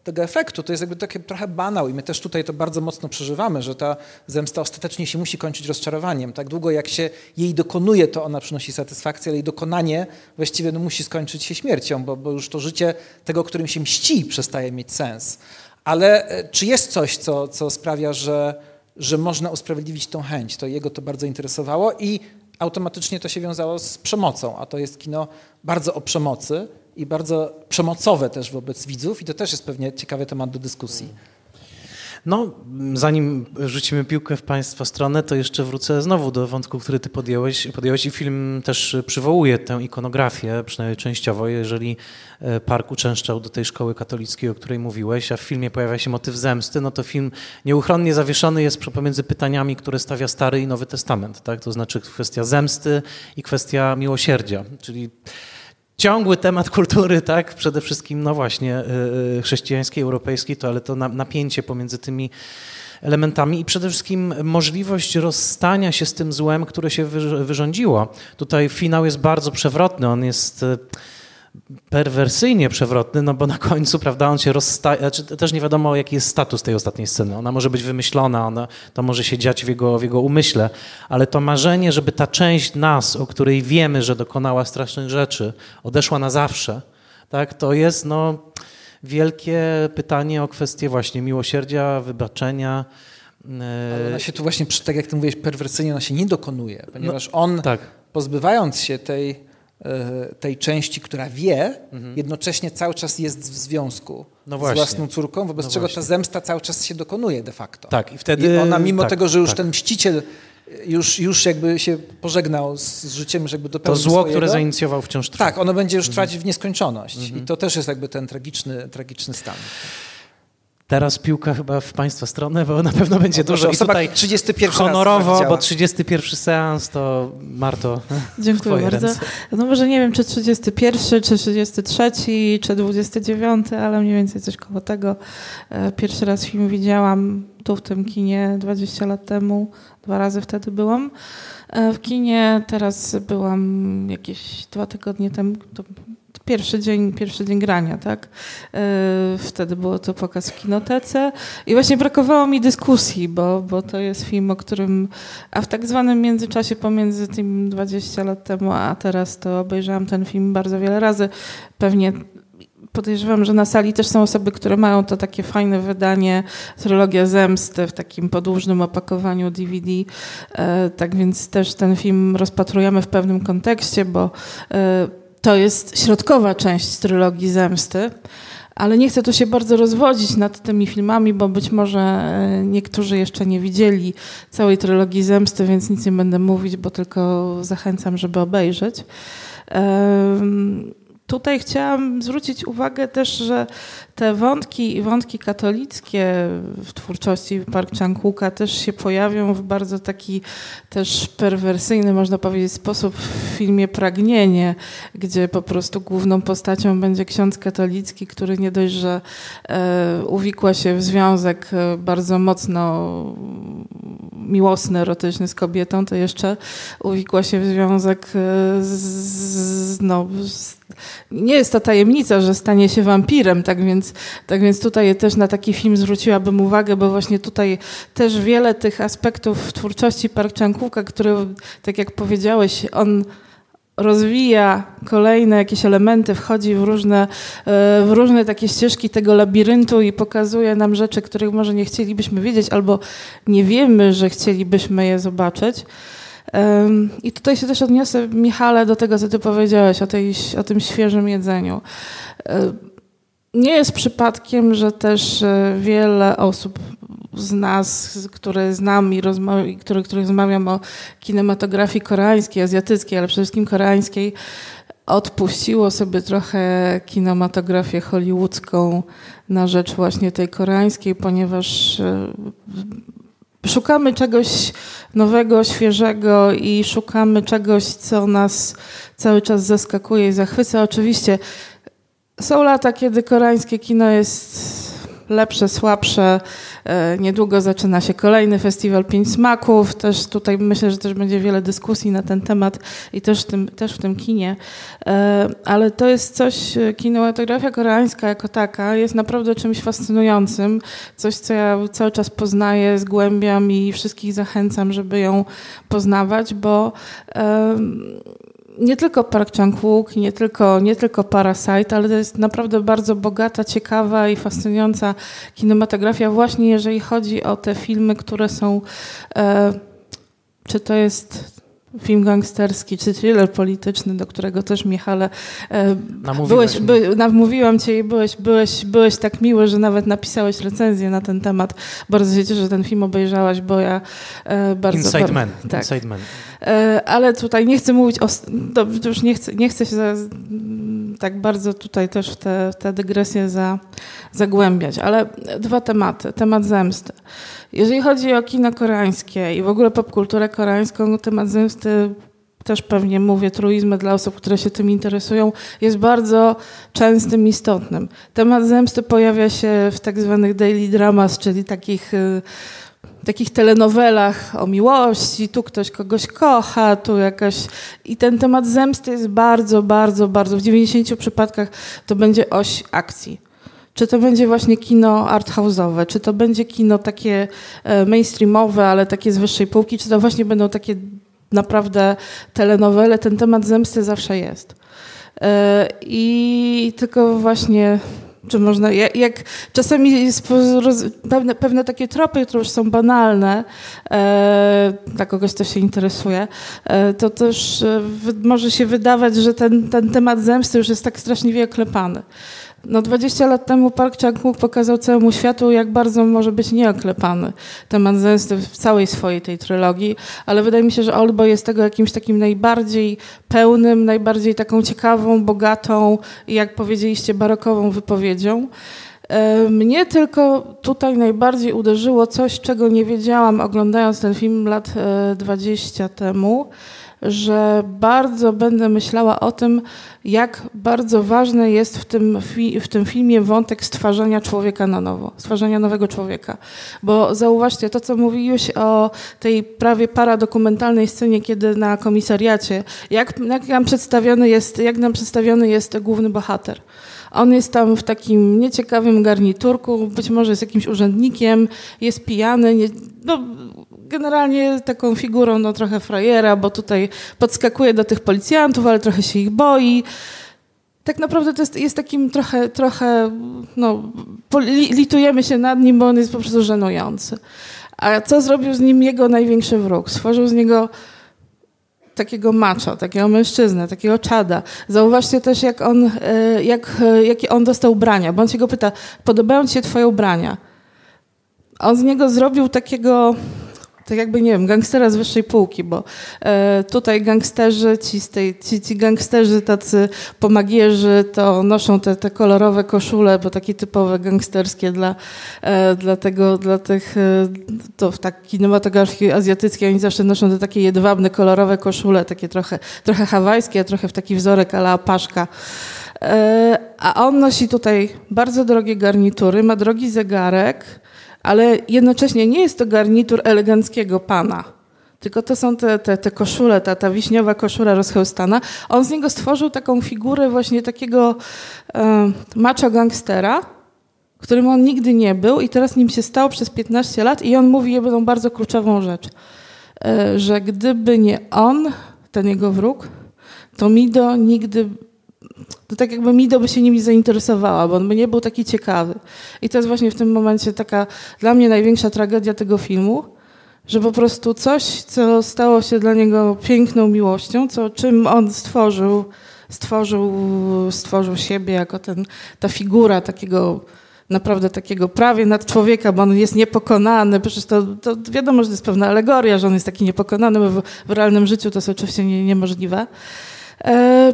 [SPEAKER 1] tego efektu, to jest jakby takie trochę banał i my też tutaj to bardzo mocno przeżywamy, że ta zemsta ostatecznie się musi kończyć rozczarowaniem. Tak długo jak się jej dokonuje, to ona przynosi satysfakcję, ale jej dokonanie właściwie no, musi skończyć się śmiercią, bo, bo już to życie tego, którym się mści, przestaje mieć sens. Ale czy jest coś, co, co sprawia, że, że można usprawiedliwić tą chęć? To jego to bardzo interesowało i automatycznie to się wiązało z przemocą, a to jest kino bardzo o przemocy i bardzo przemocowe też wobec widzów i to też jest pewnie ciekawy temat do dyskusji.
[SPEAKER 3] No, zanim rzucimy piłkę w Państwa stronę, to jeszcze wrócę znowu do wątku, który Ty podjąłeś. podjąłeś i film też przywołuje tę ikonografię, przynajmniej częściowo, jeżeli Park uczęszczał do tej szkoły katolickiej, o której mówiłeś, a w filmie pojawia się motyw zemsty, no to film nieuchronnie zawieszony jest pomiędzy pytaniami, które stawia Stary i Nowy Testament, tak? To znaczy kwestia zemsty i kwestia miłosierdzia, czyli ciągły temat kultury, tak, przede wszystkim, no właśnie, chrześcijańskiej, europejskiej, to ale to napięcie pomiędzy tymi elementami i przede wszystkim możliwość rozstania się z tym złem, które się wyrządziło. Tutaj finał jest bardzo przewrotny, on jest perwersyjnie przewrotny, no bo na końcu, prawda, on się rozstaje, znaczy też nie wiadomo, jaki jest status tej ostatniej sceny. Ona może być wymyślona, ona, to może się dziać w jego, w jego umyśle, ale to marzenie, żeby ta część nas, o której wiemy, że dokonała strasznych rzeczy, odeszła na zawsze, tak, to jest no wielkie pytanie o kwestię właśnie miłosierdzia, wybaczenia.
[SPEAKER 1] Ale ona się tu właśnie, tak jak ty mówiłeś, perwersyjnie ona się nie dokonuje, ponieważ no, on, tak. pozbywając się tej tej części, która wie, mhm. jednocześnie cały czas jest w związku no z własną córką, wobec no czego właśnie. ta zemsta cały czas się dokonuje de facto.
[SPEAKER 3] Tak, i wtedy...
[SPEAKER 1] I ona mimo
[SPEAKER 3] tak,
[SPEAKER 1] tego, że już
[SPEAKER 3] tak.
[SPEAKER 1] ten mściciel już, już jakby się pożegnał z życiem, że jakby dopełnił
[SPEAKER 3] to zło,
[SPEAKER 1] swojego,
[SPEAKER 3] które zainicjował, wciąż trwa.
[SPEAKER 1] Tak, ono będzie już trwać mhm. w nieskończoność.
[SPEAKER 3] Mhm.
[SPEAKER 1] I to też jest jakby ten tragiczny, tragiczny stan.
[SPEAKER 3] Teraz piłka chyba w Państwa stronę, bo na pewno będzie no, dużo. I tutaj
[SPEAKER 1] trzydziesty pierwszy
[SPEAKER 3] honorowo, bo trzydziesty pierwszy seans to Marto.
[SPEAKER 2] Dziękuję bardzo. Ręce. No może nie wiem, czy trzydziesty pierwszy, czy trzydziesty trzeci, czy dwudziesty dziewiąty, ale mniej więcej coś koło tego. Pierwszy raz film widziałam tu w tym kinie dwadzieścia lat temu. Dwa razy wtedy byłam w kinie. Teraz byłam jakieś dwa tygodnie temu. To Pierwszy dzień, pierwszy dzień grania, tak? Wtedy było to pokaz w kinotece i właśnie brakowało mi dyskusji, bo, bo to jest film, o którym, a w tak zwanym międzyczasie pomiędzy tym dwadzieścia lat temu, a teraz to obejrzałam ten film bardzo wiele razy. Pewnie podejrzewam, że na sali też są osoby, które mają to takie fajne wydanie, trylogia zemsty w takim podłużnym opakowaniu D V D. Tak więc też ten film rozpatrujemy w pewnym kontekście, bo to jest środkowa część trylogii zemsty, ale nie chcę tu się bardzo rozwodzić nad tymi filmami, bo być może niektórzy jeszcze nie widzieli całej trylogii zemsty, więc nic nie będę mówić, bo tylko zachęcam, żeby obejrzeć. Tutaj chciałam zwrócić uwagę też, że te wątki, wątki katolickie w twórczości Park Chan-wooka też się pojawią w bardzo taki też perwersyjny, można powiedzieć, sposób w filmie Pragnienie, gdzie po prostu główną postacią będzie ksiądz katolicki, który nie dość, że e, uwikła się w związek bardzo mocno miłosny, erotyczny z kobietą, to jeszcze uwikła się w związek z, z no, z, nie jest to tajemnica, że stanie się wampirem, tak więc, tak więc tutaj też na taki film zwróciłabym uwagę, bo właśnie tutaj też wiele tych aspektów w twórczości Park Chan-wooka, które, tak jak powiedziałeś, on rozwija kolejne jakieś elementy, wchodzi w różne, w różne takie ścieżki tego labiryntu i pokazuje nam rzeczy, których może nie chcielibyśmy wiedzieć albo nie wiemy, że chcielibyśmy je zobaczyć. I tutaj się też odniosę, Michale, do tego, co ty powiedziałeś o, tej, o tym świeżym jedzeniu. Nie jest przypadkiem, że też wiele osób z nas, które znam i rozma- które, które rozmawiam o kinematografii koreańskiej, azjatyckiej, ale przede wszystkim koreańskiej, odpuściło sobie trochę kinematografię hollywoodzką na rzecz właśnie tej koreańskiej, ponieważ szukamy czegoś nowego, świeżego i szukamy czegoś, co nas cały czas zaskakuje i zachwyca. Oczywiście są lata, kiedy koreańskie kino jest lepsze, słabsze. Niedługo zaczyna się kolejny festiwal Pięć Smaków. Też tutaj myślę, że też będzie wiele dyskusji na ten temat i też w tym, też w tym kinie. Ale to jest coś, kinematografia koreańska jako taka jest naprawdę czymś fascynującym. Coś, co ja cały czas poznaję, zgłębiam i wszystkich zachęcam, żeby ją poznawać, bo nie tylko Park Chan-wook, nie tylko, nie tylko Parasite, ale to jest naprawdę bardzo bogata, ciekawa i fascynująca kinematografia właśnie jeżeli chodzi o te filmy, które są, e, czy to jest film gangsterski, czy thriller polityczny, do którego też, Michale, e, byłeś, by, namówiłam cię i byłeś, byłeś, byłeś tak miły, że nawet napisałeś recenzję na ten temat. Bardzo się cieszę, że ten film obejrzałaś, bo ja e, bardzo...
[SPEAKER 3] Inside
[SPEAKER 2] bardzo,
[SPEAKER 3] Man.
[SPEAKER 2] Tak.
[SPEAKER 3] Inside Man.
[SPEAKER 2] E, ale tutaj nie chcę mówić o... Dobrze, już nie chcę, nie chcę się za, tak bardzo tutaj też w te, w te dygresje za, zagłębiać, ale dwa tematy. Temat zemsty. Jeżeli chodzi o kino koreańskie i w ogóle popkulturę koreańską, temat zemsty, też pewnie mówię truizmy dla osób, które się tym interesują, jest bardzo częstym, istotnym. Temat zemsty pojawia się w tak zwanych daily dramas, czyli takich, takich telenowelach o miłości, tu ktoś kogoś kocha, tu jakaś... I ten temat zemsty jest bardzo, bardzo, bardzo, w dziewięćdziesięciu przypadkach to będzie oś akcji. Czy to będzie właśnie kino arthouse'owe, czy to będzie kino takie mainstreamowe, ale takie z wyższej półki, czy to właśnie będą takie naprawdę telenowele, ten temat zemsty zawsze jest. I tylko właśnie, czy można, jak, jak czasami pewne, pewne takie tropy, które już są banalne, dla kogoś, kto się interesuje, to też może się wydawać, że ten, ten temat zemsty już jest tak straszliwie oklepany. No dwadzieścia lat temu Park Chan-wook pokazał całemu światu, jak bardzo może być nieoklepany temat zemsty w całej swojej tej trylogii, ale wydaje mi się, że Oldboy jest tego jakimś takim najbardziej pełnym, najbardziej taką ciekawą, bogatą i jak powiedzieliście, barokową wypowiedzią. Mnie tylko tutaj najbardziej uderzyło coś, czego nie wiedziałam oglądając ten film lat dwadzieścia temu, że bardzo będę myślała o tym, jak bardzo ważny jest w tym, fi- w tym filmie wątek stwarzania człowieka na nowo, stwarzania nowego człowieka. Bo zauważcie, to co mówiłeś o tej prawie paradokumentalnej scenie, kiedy na komisariacie, jak, jak, nam przedstawiony jest, jak nam przedstawiony jest główny bohater. On jest tam w takim nieciekawym garniturku, być może jest jakimś urzędnikiem, jest pijany, nie, no, generalnie taką figurą no, trochę frajera, bo tutaj podskakuje do tych policjantów, ale trochę się ich boi. Tak naprawdę to jest, jest takim trochę, trochę no, litujemy się nad nim, bo on jest po prostu żenujący. A co zrobił z nim jego największy wróg? Stworzył z niego takiego macho, takiego mężczyznę, takiego czada. Zauważcie też, jak on, jak, jakie on dostał ubrania, bo on się go pyta, podobają ci się twoje ubrania? On z niego zrobił takiego, tak jakby, nie wiem, gangstera z wyższej półki, bo e, tutaj gangsterzy, ci, z tej, ci, ci gangsterzy tacy pomagierzy, to noszą te, te kolorowe koszule, bo takie typowe gangsterskie dla, e, dla tego, dla tych, e, to w tak kinematografii azjatyckiej oni zawsze noszą te takie jedwabne, kolorowe koszule, takie trochę, trochę hawajskie, a trochę w taki wzorek a la Apaszka. E, a on nosi tutaj bardzo drogie garnitury, ma drogi zegarek, ale jednocześnie nie jest to garnitur eleganckiego pana, tylko to są te, te, te koszule, ta, ta wiśniowa koszula rozchełstana. On z niego stworzył taką figurę właśnie takiego e, macho gangstera, którym on nigdy nie był i teraz nim się stał przez piętnaście lat i on mówi jedną bardzo kluczową rzecz, e, że gdyby nie on, ten jego wróg, to Mido nigdy... To tak jakby Mido by się nimi zainteresowała, bo on by nie był taki ciekawy. I to jest właśnie w tym momencie taka dla mnie największa tragedia tego filmu, że po prostu coś, co stało się dla niego piękną miłością, co czym on stworzył, stworzył, stworzył siebie jako ten, ta figura takiego naprawdę takiego prawie nad człowieka, bo on jest niepokonany. Przecież to, to wiadomo, że to jest pewna alegoria, że on jest taki niepokonany, bo w, w realnym życiu to jest oczywiście nie, niemożliwe. E,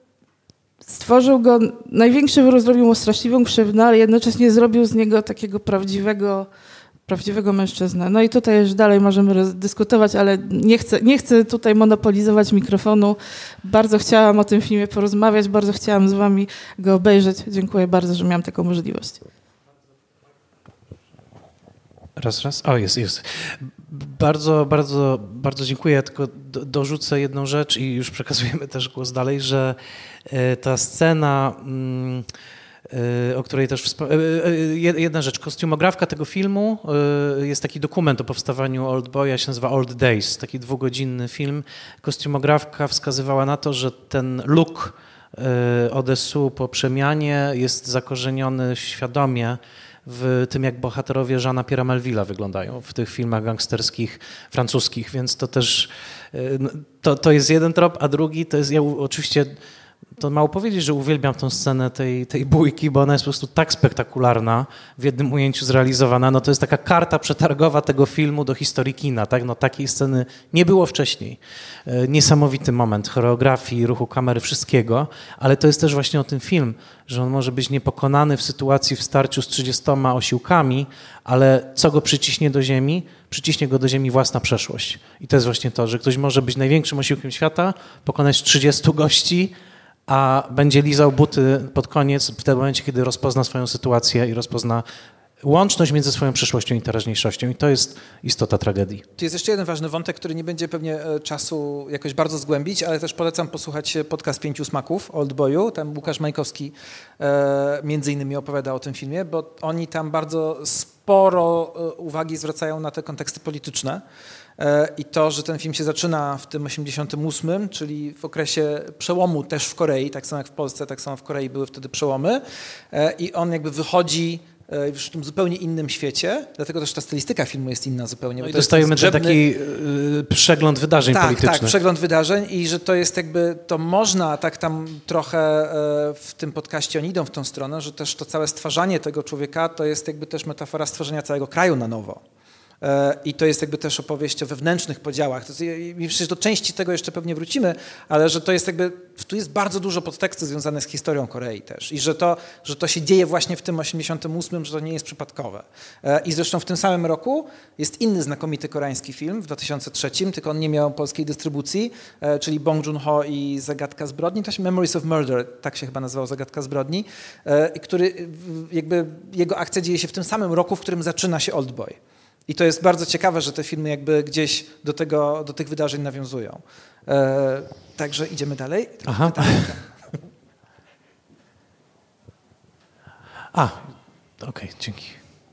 [SPEAKER 2] Stworzył go, największy wyród zrobił mu straszliwą krzywdę, ale jednocześnie zrobił z niego takiego prawdziwego, prawdziwego mężczyznę. No i tutaj już dalej możemy dyskutować, ale nie chcę, nie chcę tutaj monopolizować mikrofonu. Bardzo chciałam o tym filmie porozmawiać, bardzo chciałam z wami go obejrzeć. Dziękuję bardzo, że miałam taką możliwość.
[SPEAKER 3] Raz, raz. O, jest, jest. Bardzo, bardzo, bardzo dziękuję. Ja tylko do, dorzucę jedną rzecz i już przekazujemy też głos dalej, że ta scena, o której też wspomniałem, jedna rzecz, kostiumografka tego filmu, jest taki dokument o powstawaniu Oldboya, się nazywa Old Days, taki dwugodzinny film. Kostiumografka wskazywała na to, że ten look Odessu po przemianie jest zakorzeniony świadomie w tym, jak bohaterowie Jeana Pierre'a Melville'a wyglądają w tych filmach gangsterskich francuskich, więc to też to, to jest jeden trop, a drugi to jest, ja oczywiście to mało powiedzieć, że uwielbiam tę scenę tej, tej bójki, bo ona jest po prostu tak spektakularna, w jednym ujęciu zrealizowana. No to jest taka karta przetargowa tego filmu do historii kina. Tak? No takiej sceny nie było wcześniej. Niesamowity moment choreografii, ruchu kamery, wszystkiego, ale to jest też właśnie o tym film, że on może być niepokonany w sytuacji w starciu z trzydziestoma osiłkami, ale co go przyciśnie do ziemi? Przyciśnie go do ziemi własna przeszłość. I to jest właśnie to, że ktoś może być największym osiłkiem świata, pokonać trzydziestu gości, a będzie lizał buty pod koniec w tym momencie, kiedy rozpozna swoją sytuację i rozpozna łączność między swoją przeszłością i teraźniejszością. I to jest istota tragedii.
[SPEAKER 1] Tu jest jeszcze jeden ważny wątek, który nie będzie pewnie czasu jakoś bardzo zgłębić, ale też polecam posłuchać podcast Pięciu Smaków o Oldboyu. Tam Łukasz Majkowski e, między innymi opowiada o tym filmie, bo oni tam bardzo sporo uwagi zwracają na te konteksty polityczne. I to, że ten film się zaczyna w tym osiemdziesiątym ósmym, czyli w okresie przełomu też w Korei, tak samo jak w Polsce, tak samo w Korei były wtedy przełomy i on jakby wychodzi w tym zupełnie innym świecie, dlatego też ta stylistyka filmu jest inna zupełnie.
[SPEAKER 3] No i dostajemy ten taki yy, przegląd wydarzeń
[SPEAKER 1] tak,
[SPEAKER 3] politycznych.
[SPEAKER 1] Tak, przegląd wydarzeń i że to jest jakby, to można tak tam trochę w tym podcaście oni idą w tą stronę, że też to całe stwarzanie tego człowieka to jest jakby też metafora stworzenia całego kraju na nowo. I to jest jakby też opowieść o wewnętrznych podziałach. I przecież do części tego jeszcze pewnie wrócimy, ale że to jest jakby, tu jest bardzo dużo podtekstu związanych z historią Korei też. I że to, że to się dzieje właśnie w tym osiemdziesiątym ósmym, że to nie jest przypadkowe. I zresztą w tym samym roku jest inny znakomity koreański film w dwa tysiące trzecim, tylko on nie miał polskiej dystrybucji, czyli Bong Joon-ho i Zagadka zbrodni. To się Memories of Murder, tak się chyba nazywał, Zagadka zbrodni, który jakby, jego akcja dzieje się w tym samym roku, w którym zaczyna się Oldboy. I to jest bardzo ciekawe, że te filmy jakby gdzieś do, tego, do tych wydarzeń nawiązują. E, także idziemy dalej.
[SPEAKER 3] Aha. A, okej, okay, dzięki.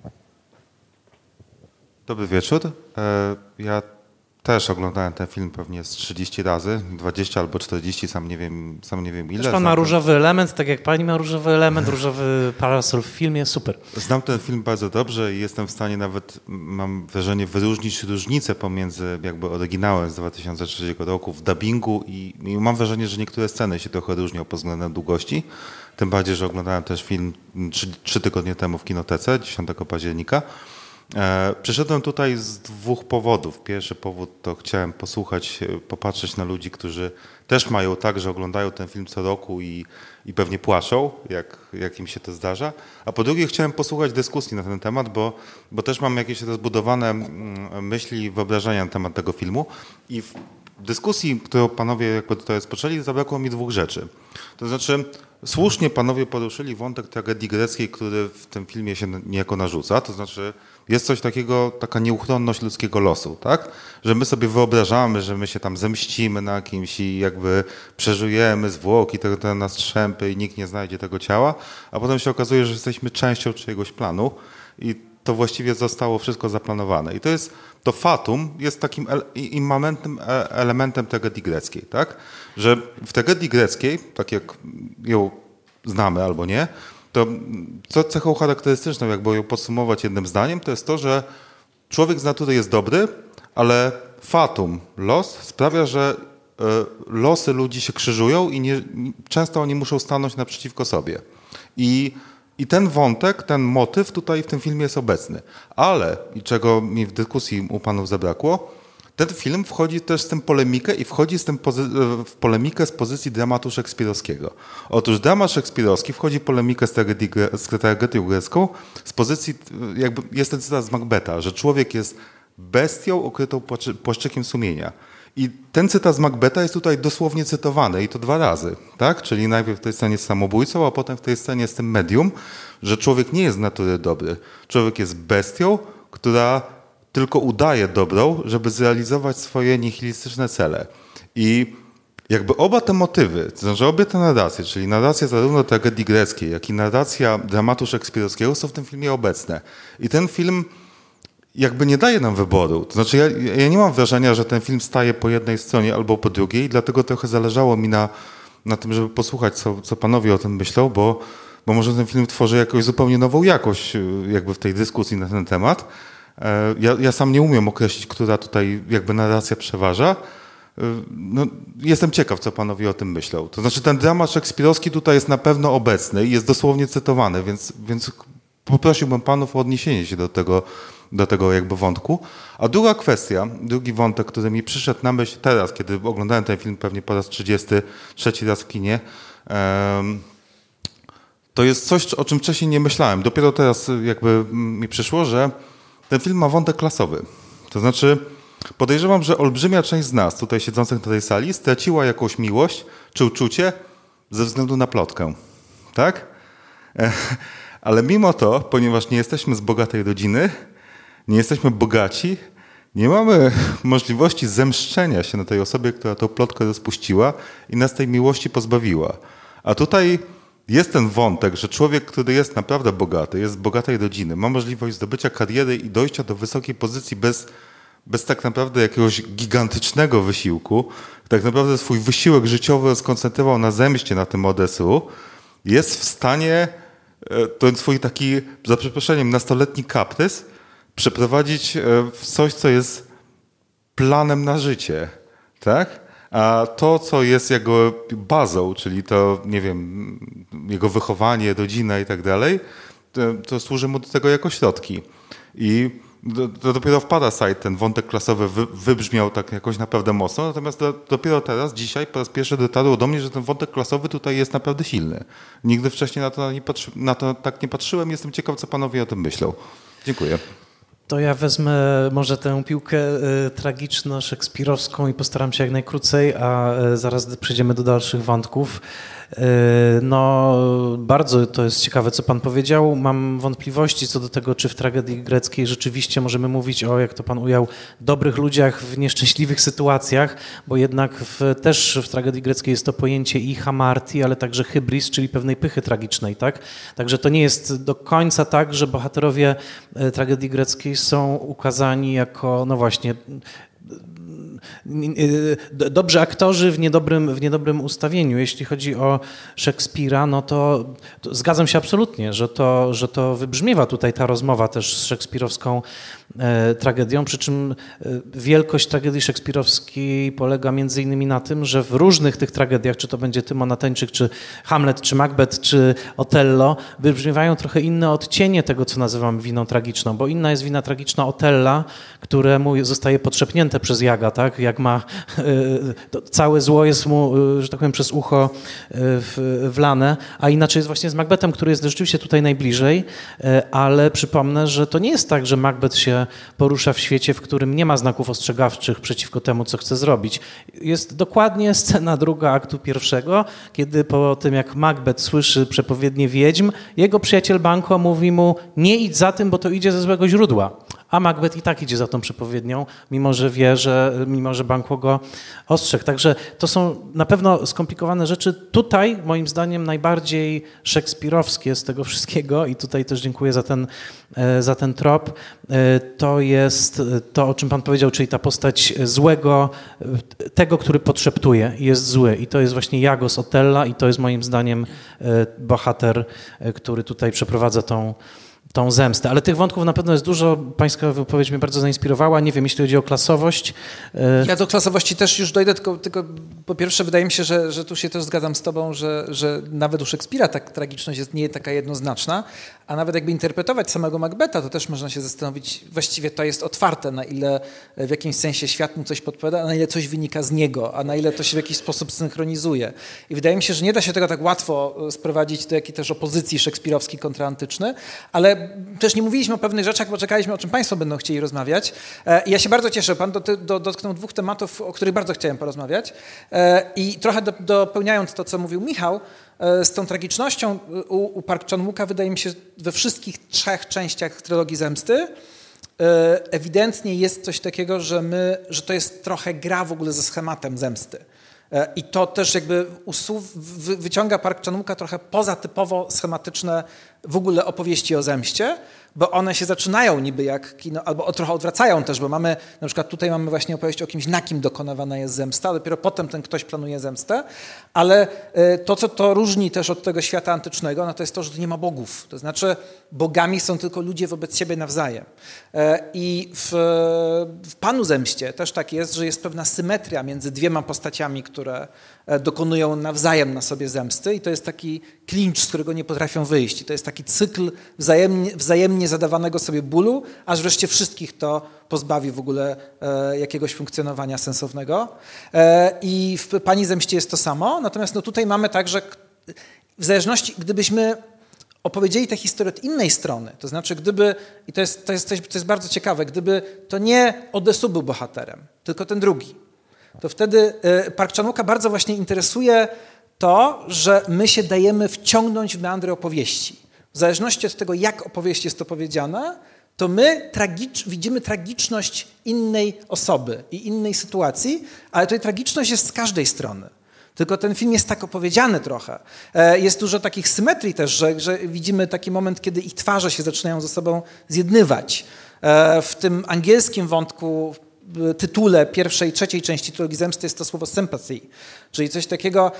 [SPEAKER 4] Dobry wieczór. E, ja też oglądałem ten film pewnie z trzydzieści razy, dwadzieścia albo czterdzieści, sam nie wiem, sam nie wiem ile.
[SPEAKER 3] Też pan ma różowy element, tak jak pani ma różowy element, różowy parasol w filmie, super.
[SPEAKER 4] Znam ten film bardzo dobrze i jestem w stanie nawet, mam wrażenie, wyróżnić różnicę pomiędzy jakby oryginałem z dwa tysiące trzeciego roku w dubbingu i, i mam wrażenie, że niektóre sceny się trochę różnią pod względem długości. Tym bardziej, że oglądałem też film trzy, trzy tygodnie temu w kinotece, dziesiątego października. E, przyszedłem tutaj z dwóch powodów. Pierwszy powód to chciałem posłuchać, popatrzeć na ludzi, którzy też mają tak, że oglądają ten film co roku i, i pewnie płaczą, jak, jak im się to zdarza. A po drugie chciałem posłuchać dyskusji na ten temat, bo, bo też mam jakieś rozbudowane myśli i wyobrażenia na temat tego filmu. I w dyskusji, którą panowie jakby tutaj rozpoczęli, zabrakło mi dwóch rzeczy. To znaczy, słusznie panowie poruszyli wątek tragedii greckiej, który w tym filmie się niejako narzuca. To znaczy, jest coś takiego, taka nieuchronność ludzkiego losu, tak? Że my sobie wyobrażamy, że my się tam zemścimy na kimś i jakby przeżujemy zwłoki, tego to nas strzępy i nikt nie znajdzie tego ciała, a potem się okazuje, że jesteśmy częścią czyjegoś planu i to właściwie zostało wszystko zaplanowane. I to jest, to fatum jest takim immanentnym elementem tragedii greckiej, tak? Że w tragedii greckiej, tak jak ją znamy albo nie, to co cechą charakterystyczną, jakby ją podsumować jednym zdaniem, to jest to, że człowiek z natury jest dobry, ale fatum, los sprawia, że losy ludzi się krzyżują i nie, często oni muszą stanąć naprzeciwko sobie. I I ten wątek, ten motyw tutaj w tym filmie jest obecny. Ale, i czego mi w dyskusji u panów zabrakło, ten film wchodzi też z tym polemikę i wchodzi z tym w polemikę z pozycji dramatu szekspirowskiego. Otóż dramat szekspirowski wchodzi w polemikę z, tragedii, z tragedią grecką z pozycji, jakby jest ten cytat z Macbetha, że człowiek jest bestią okrytą płaszczykiem sumienia. I ten cytat z Macbetha jest tutaj dosłownie cytowany i to dwa razy, tak? Czyli najpierw w tej scenie z samobójcą, a potem w tej scenie z tym medium, że człowiek nie jest z natury dobry. Człowiek jest bestią, która tylko udaje dobrą, żeby zrealizować swoje nihilistyczne cele. I jakby oba te motywy, to znaczy obie te narracje, czyli narracja zarówno tragedii greckiej, jak i narracja dramatu szekspirowskiego są w tym filmie obecne. I ten film jakby nie daje nam wyboru. To znaczy ja, ja nie mam wrażenia, że ten film staje po jednej stronie albo po drugiej, dlatego trochę zależało mi na, na tym, żeby posłuchać, co, co panowie o tym myślą, bo, bo może ten film tworzy jakąś zupełnie nową jakość jakby w tej dyskusji na ten temat. Ja, ja sam nie umiem określić, która tutaj jakby narracja przeważa. No, jestem ciekaw, co panowie o tym myślą. To znaczy ten dramat szekspirowski tutaj jest na pewno obecny i jest dosłownie cytowany, więc, więc poprosiłbym panów o odniesienie się do tego, do tego jakby wątku. A druga kwestia, drugi wątek, który mi przyszedł na myśl teraz, kiedy oglądałem ten film pewnie po raz trzydziesty trzeci raz w kinie, to jest coś, o czym wcześniej nie myślałem. Dopiero teraz jakby mi przyszło, że ten film ma wątek klasowy. To znaczy podejrzewam, że olbrzymia część z nas tutaj siedzących na tej sali straciła jakąś miłość czy uczucie ze względu na plotkę. Tak? Ale mimo to, ponieważ nie jesteśmy z bogatej rodziny, nie jesteśmy bogaci, nie mamy możliwości zemszczenia się na tej osobie, która tą plotkę rozpuściła i nas tej miłości pozbawiła. A tutaj jest ten wątek, że człowiek, który jest naprawdę bogaty, jest z bogatej rodziny, ma możliwość zdobycia kariery i dojścia do wysokiej pozycji bez, bez tak naprawdę jakiegoś gigantycznego wysiłku, tak naprawdę swój wysiłek życiowy skoncentrował na zemście na tym Odesu, jest w stanie ten swój taki, za przeproszeniem, nastoletni kaprys przeprowadzić w coś, co jest planem na życie, tak? A to, co jest jego bazą, czyli to, nie wiem, jego wychowanie, rodzina i tak dalej, to, to służy mu do tego jako środki. I do, to dopiero w Parasite ten wątek klasowy wy, wybrzmiał tak jakoś naprawdę mocno, natomiast do, dopiero teraz, dzisiaj, po raz pierwszy dotarło do mnie, że ten wątek klasowy tutaj jest naprawdę silny. Nigdy wcześniej na to, nie patrzy, na to tak nie patrzyłem. Jestem ciekaw, co panowie o tym myślą. Dziękuję.
[SPEAKER 3] To ja wezmę może tę piłkę y, tragiczno-szekspirowską i postaram się jak najkrócej, a y, zaraz przejdziemy do dalszych wątków. Y, no, bardzo to jest ciekawe, co pan powiedział. Mam wątpliwości co do tego, czy w tragedii greckiej rzeczywiście możemy mówić o, jak to pan ujął, dobrych ludziach w nieszczęśliwych sytuacjach, bo jednak w, też w tragedii greckiej jest to pojęcie i hamarti, ale także hybris, czyli pewnej pychy tragicznej, tak? Także to nie jest do końca tak, że bohaterowie tragedii greckiej są ukazani jako, no właśnie, dobrzy aktorzy w niedobrym, w niedobrym ustawieniu. Jeśli chodzi o Szekspira, no to, to zgadzam się absolutnie, że to, że to wybrzmiewa tutaj ta rozmowa też z szekspirowską e, tragedią, przy czym e, wielkość tragedii szekspirowskiej polega między innymi na tym, że w różnych tych tragediach, czy to będzie Tymon Ateńczyk, czy Hamlet, czy Macbeth, czy Otello, wybrzmiewają trochę inne odcienie tego, co nazywamy winą tragiczną, bo inna jest wina tragiczna Otella, któremu zostaje podszepnięte przez Jaga, tak? Jak ma, to całe zło jest mu, że tak powiem, przez ucho wlane, a inaczej jest właśnie z Macbethem, który jest rzeczywiście tutaj najbliżej, ale przypomnę, że to nie jest tak, że Macbeth się porusza w świecie, w którym nie ma znaków ostrzegawczych przeciwko temu, co chce zrobić. Jest dokładnie scena druga aktu pierwszego, kiedy po tym, jak Macbeth słyszy przepowiednie wiedźm, jego przyjaciel Banquo mówi mu: nie idź za tym, bo to idzie ze złego źródła. A Macbeth i tak idzie za tą przepowiednią, mimo że wie, że, mimo że Banquo go ostrzegł. Także to są na pewno skomplikowane rzeczy. Tutaj, moim zdaniem, najbardziej szekspirowskie z tego wszystkiego, i tutaj też dziękuję za ten, za ten trop, to jest to, o czym pan powiedział, czyli ta postać złego, tego, który podszeptuje i jest zły. I to jest właśnie Jagos Otella i to jest moim zdaniem bohater, który tutaj przeprowadza tą tą zemstę. Ale tych wątków na pewno jest dużo. Pańska wypowiedź mnie bardzo zainspirowała. Nie wiem, jeśli chodzi o klasowość.
[SPEAKER 1] Ja do klasowości też już dojdę, tylko, tylko po pierwsze wydaje mi się, że, że tu się też zgadzam z tobą, że, że nawet u Szekspira ta tragiczność jest nie taka jednoznaczna, a nawet jakby interpretować samego Macbetha, to też można się zastanowić, właściwie to jest otwarte, na ile w jakimś sensie świat mu coś podpowiada, a na ile coś wynika z niego, a na ile to się w jakiś sposób synchronizuje. I wydaje mi się, że nie da się tego tak łatwo sprowadzić do jakiej też opozycji szekspirowskiej kontra antyczny, ale też nie mówiliśmy o pewnych rzeczach, bo czekaliśmy, o czym państwo będą chcieli rozmawiać. I ja się bardzo cieszę, pan do, do, dotknął dwóch tematów, o których bardzo chciałem porozmawiać. I trochę do, dopełniając to, co mówił Michał, z tą tragicznością u, u Park Chan-wooka wydaje mi się we wszystkich trzech częściach Trylogii Zemsty ewidentnie jest coś takiego, że my, że to jest trochę gra w ogóle ze schematem zemsty. I to też jakby usu- wyciąga Park Chan-wooka trochę poza typowo schematyczne w ogóle opowieści o zemście, bo one się zaczynają niby jak kino, albo trochę odwracają też, bo mamy, na przykład tutaj mamy właśnie opowieść o kimś, na kim dokonywana jest zemsta, dopiero potem ten ktoś planuje zemstę, ale to, co to różni też od tego świata antycznego, no to jest to, że tu nie ma bogów. To znaczy bogami są tylko ludzie wobec siebie nawzajem. I w, w Panu Zemście też tak jest, że jest pewna symetria między dwiema postaciami, które dokonują nawzajem na sobie zemsty i to jest taki klincz, z którego nie potrafią wyjść. I to jest taki cykl wzajemnie, wzajemnie zadawanego sobie bólu, aż wreszcie wszystkich to pozbawi w ogóle e, jakiegoś funkcjonowania sensownego. E, I w Pani Zemście jest to samo, natomiast no tutaj mamy tak, że w zależności, gdybyśmy opowiedzieli tę historię od innej strony, to znaczy gdyby, i to jest, to jest coś, co jest bardzo ciekawe, gdyby to nie Odesu był bohaterem, tylko ten drugi, to wtedy Park Chan-wooka bardzo właśnie interesuje to, że my się dajemy wciągnąć w meandry opowieści. W zależności od tego, jak opowieść jest opowiedziana, to my tragicz, widzimy tragiczność innej osoby i innej sytuacji, ale tutaj tragiczność jest z każdej strony. Tylko ten film jest tak opowiedziany trochę. Jest dużo takich symetrii też, że, że widzimy taki moment, kiedy ich twarze się zaczynają ze sobą zjednywać. W tym angielskim wątku, w tytule pierwszej i trzeciej części Trylogii Zemsty jest to słowo sympathy, czyli coś takiego,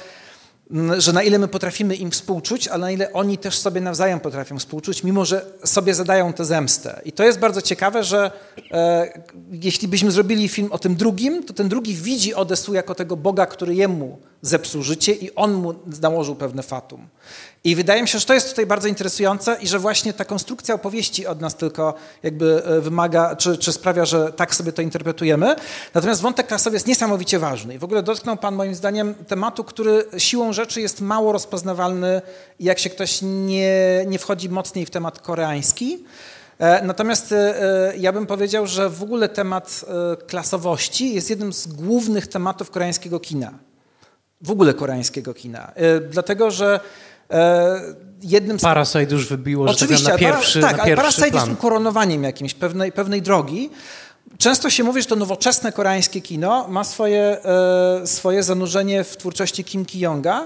[SPEAKER 1] że na ile my potrafimy im współczuć, ale na ile oni też sobie nawzajem potrafią współczuć, mimo że sobie zadają tę zemstę. I to jest bardzo ciekawe, że e, jeśli byśmy zrobili film o tym drugim, to ten drugi widzi Odesu jako tego Boga, który jemu zepsuł życie i on mu nałożył pewne fatum. I wydaje mi się, że to jest tutaj bardzo interesujące i że właśnie ta konstrukcja opowieści od nas tylko jakby wymaga, czy, czy sprawia, że tak sobie to interpretujemy. Natomiast wątek klasowy jest niesamowicie ważny. I w ogóle dotknął Pan moim zdaniem tematu, który siłą rzeczy jest mało rozpoznawalny, jak się ktoś nie, nie wchodzi mocniej w temat koreański. Natomiast ja bym powiedział, że w ogóle temat klasowości jest jednym z głównych tematów koreańskiego kina. W ogóle koreańskiego kina. Dlatego, że jednym z...
[SPEAKER 3] Parasite już wybiło, że
[SPEAKER 1] Oczywiście,
[SPEAKER 3] tak na pierwszy,
[SPEAKER 1] tak,
[SPEAKER 3] na
[SPEAKER 1] ale
[SPEAKER 3] pierwszy
[SPEAKER 1] Parasite
[SPEAKER 3] plan.
[SPEAKER 1] jest ukoronowaniem jakimś pewnej, pewnej drogi. Często się mówi, że to nowoczesne koreańskie kino ma swoje, e, swoje zanurzenie w twórczości Kim Ki-yonga,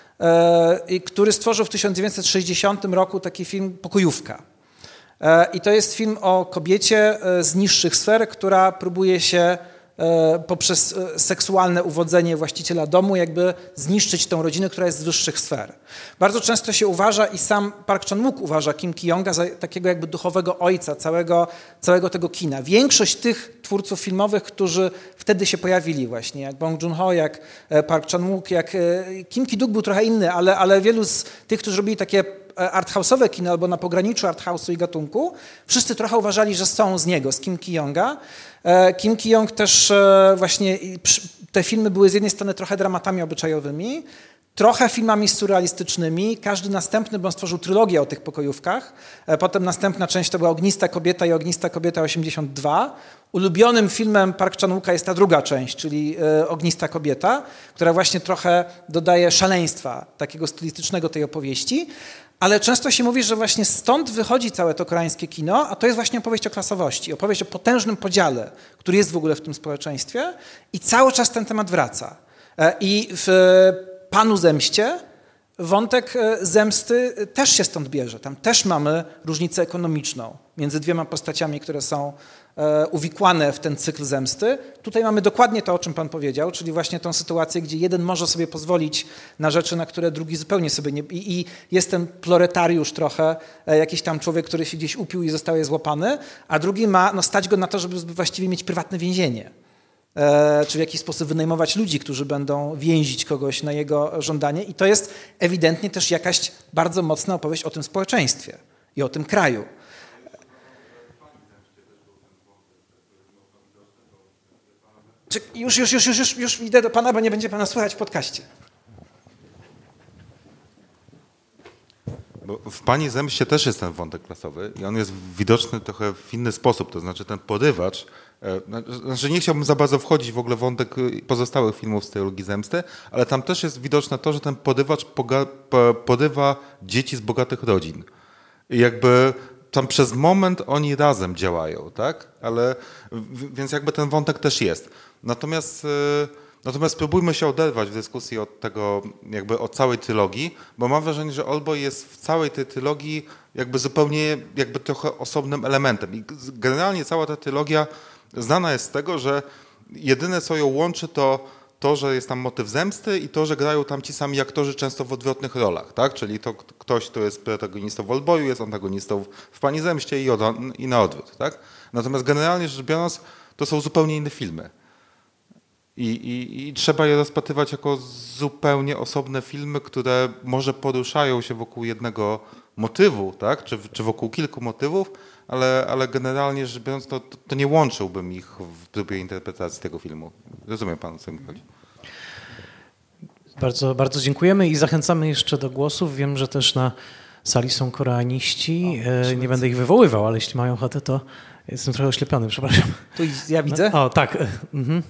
[SPEAKER 1] e, który stworzył w tysiąc dziewięćset sześćdziesiątym roku taki film Pokojówka. E, I to jest film o kobiecie z niższych sfer, która próbuje się poprzez seksualne uwodzenie właściciela domu jakby zniszczyć tą rodzinę, która jest z wyższych sfer. Bardzo często się uważa i sam Park Chan-wook uważa Kim Ki-yonga za takiego jakby duchowego ojca całego, całego tego kina. Większość tych twórców filmowych, którzy wtedy się pojawili właśnie, jak Bong Joon-ho, jak Park Chan-wook, jak Kim Ki-duk był trochę inny, ale, ale wielu z tych, którzy robili takie arthouse'owe kino albo na pograniczu arthouse'u i gatunku, wszyscy trochę uważali, że są z niego, z Kim Ki-yonga. Kim Ki-yong też właśnie, te filmy były z jednej strony trochę dramatami obyczajowymi, trochę filmami surrealistycznymi. Każdy następny, bo on stworzył trylogię o tych pokojówkach. Potem następna część to była Ognista kobieta i Ognista kobieta osiemdziesiąt dwa. Ulubionym filmem Park Chan-wooka jest ta druga część, czyli Ognista kobieta, która właśnie trochę dodaje szaleństwa takiego stylistycznego tej opowieści. Ale często się mówi, że właśnie stąd wychodzi całe to koreańskie kino, a to jest właśnie opowieść o klasowości, opowieść o potężnym podziale, który jest w ogóle w tym społeczeństwie i cały czas ten temat wraca. I w Panu Zemście wątek zemsty też się stąd bierze. Tam też mamy różnicę ekonomiczną między dwiema postaciami, które są uwikłane w ten cykl zemsty. Tutaj mamy dokładnie to, o czym Pan powiedział, czyli właśnie tą sytuację, gdzie jeden może sobie pozwolić na rzeczy, na które drugi zupełnie sobie nie... I, i jest ten proletariusz trochę, jakiś tam człowiek, który się gdzieś upił i został złapany, a drugi ma no, stać go na to, żeby właściwie mieć prywatne więzienie. E, czy w jakiś sposób wynajmować ludzi, którzy będą więzić kogoś na jego żądanie. I to jest ewidentnie też jakaś bardzo mocna opowieść o tym społeczeństwie i o tym kraju. Już, już, już, już, już, już idę do Pana, bo nie będzie Pana słychać w podcaście.
[SPEAKER 4] Bo w Pani Zemście też jest ten wątek klasowy i on jest widoczny trochę w inny sposób, to znaczy ten porywacz, znaczy nie chciałbym za bardzo wchodzić w ogóle w wątek pozostałych filmów z Trylogii Zemsty, ale tam też jest widoczne to, że ten porywacz porywa dzieci z bogatych rodzin. I jakby tam przez moment oni razem działają, tak? Ale, więc jakby ten wątek też jest. Natomiast, natomiast spróbujmy się oderwać w dyskusji od tego, jakby od całej trylogii, bo mam wrażenie, że Oldboy jest w całej tej trylogii jakby zupełnie jakby trochę osobnym elementem. I generalnie cała ta trylogia znana jest z tego, że jedyne co ją łączy to to, że jest tam motyw zemsty i to, że grają tam ci sami aktorzy często w odwrotnych rolach, tak? Czyli to ktoś, kto jest protagonistą w Oldboyu, jest antagonistą w Pani Zemście i, od, i na odwrót, tak? Natomiast generalnie rzecz biorąc, to są zupełnie inne filmy. I, i, I trzeba je rozpatrywać jako zupełnie osobne filmy, które może poruszają się wokół jednego motywu, tak? Czy, czy wokół kilku motywów, ale, ale generalnie rzecz biorąc, to, to nie łączyłbym ich w próbie interpretacji tego filmu. Rozumiem pan, o co mi chodzi.
[SPEAKER 3] Bardzo, bardzo dziękujemy i zachęcamy jeszcze do głosów. Wiem, że też na sali są koreaniści. O, nie będę ich wywoływał, ale jeśli mają ochotę, to jestem trochę oślepiony, przepraszam.
[SPEAKER 1] Tu ja widzę.
[SPEAKER 3] No, o, tak. Mhm.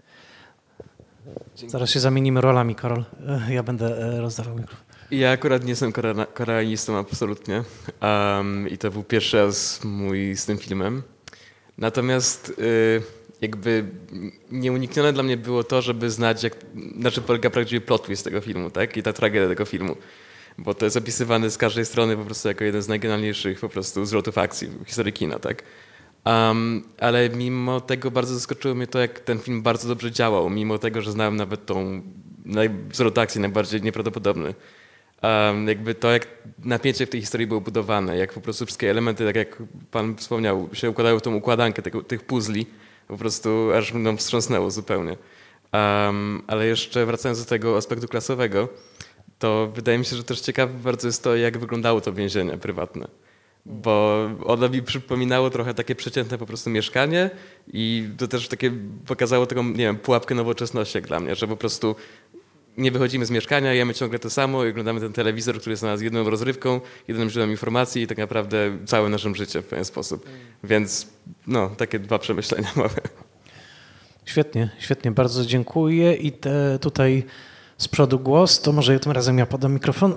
[SPEAKER 3] Zaraz się zamienimy rolami, Karol. Ja będę rozdawał mikrofon.
[SPEAKER 5] Ja akurat nie jestem kore- koreanistą absolutnie um, i to był pierwszy raz mój z tym filmem. Natomiast y, jakby nieuniknione dla mnie było to, żeby znać, jak, na czym polega prawdziwy plot twist tego filmu, tak? I ta tragedia tego filmu. Bo to jest opisywane z każdej strony po prostu jako jeden z najgenialniejszych po prostu zwrotów akcji w historii kina, tak? Um, ale mimo tego bardzo zaskoczyło mnie to, jak ten film bardzo dobrze działał, mimo tego, że znałem nawet tą naj, zwrot akcji najbardziej nieprawdopodobny. Um, jakby to, jak napięcie w tej historii było budowane, jak po prostu wszystkie elementy, tak jak pan wspomniał, się układały w tą układankę tego, tych puzli, po prostu aż mną wstrząsnęło zupełnie. Um, ale jeszcze wracając do tego aspektu klasowego, to wydaje mi się, że też ciekawe bardzo jest to, jak wyglądało to więzienie prywatne. Bo ono mi przypominało trochę takie przeciętne po prostu mieszkanie i to też takie pokazało taką, nie wiem, pułapkę nowoczesności jak dla mnie, że po prostu nie wychodzimy z mieszkania, jemy ciągle to samo i oglądamy ten telewizor, który jest dla nas jedyną rozrywką, jedynym źródłem informacji i tak naprawdę całym naszym życiem w pewien sposób. Więc no, takie dwa przemyślenia małe.
[SPEAKER 3] Świetnie, świetnie, bardzo dziękuję i te, tutaj z przodu głos, to może tym razem ja podam mikrofon.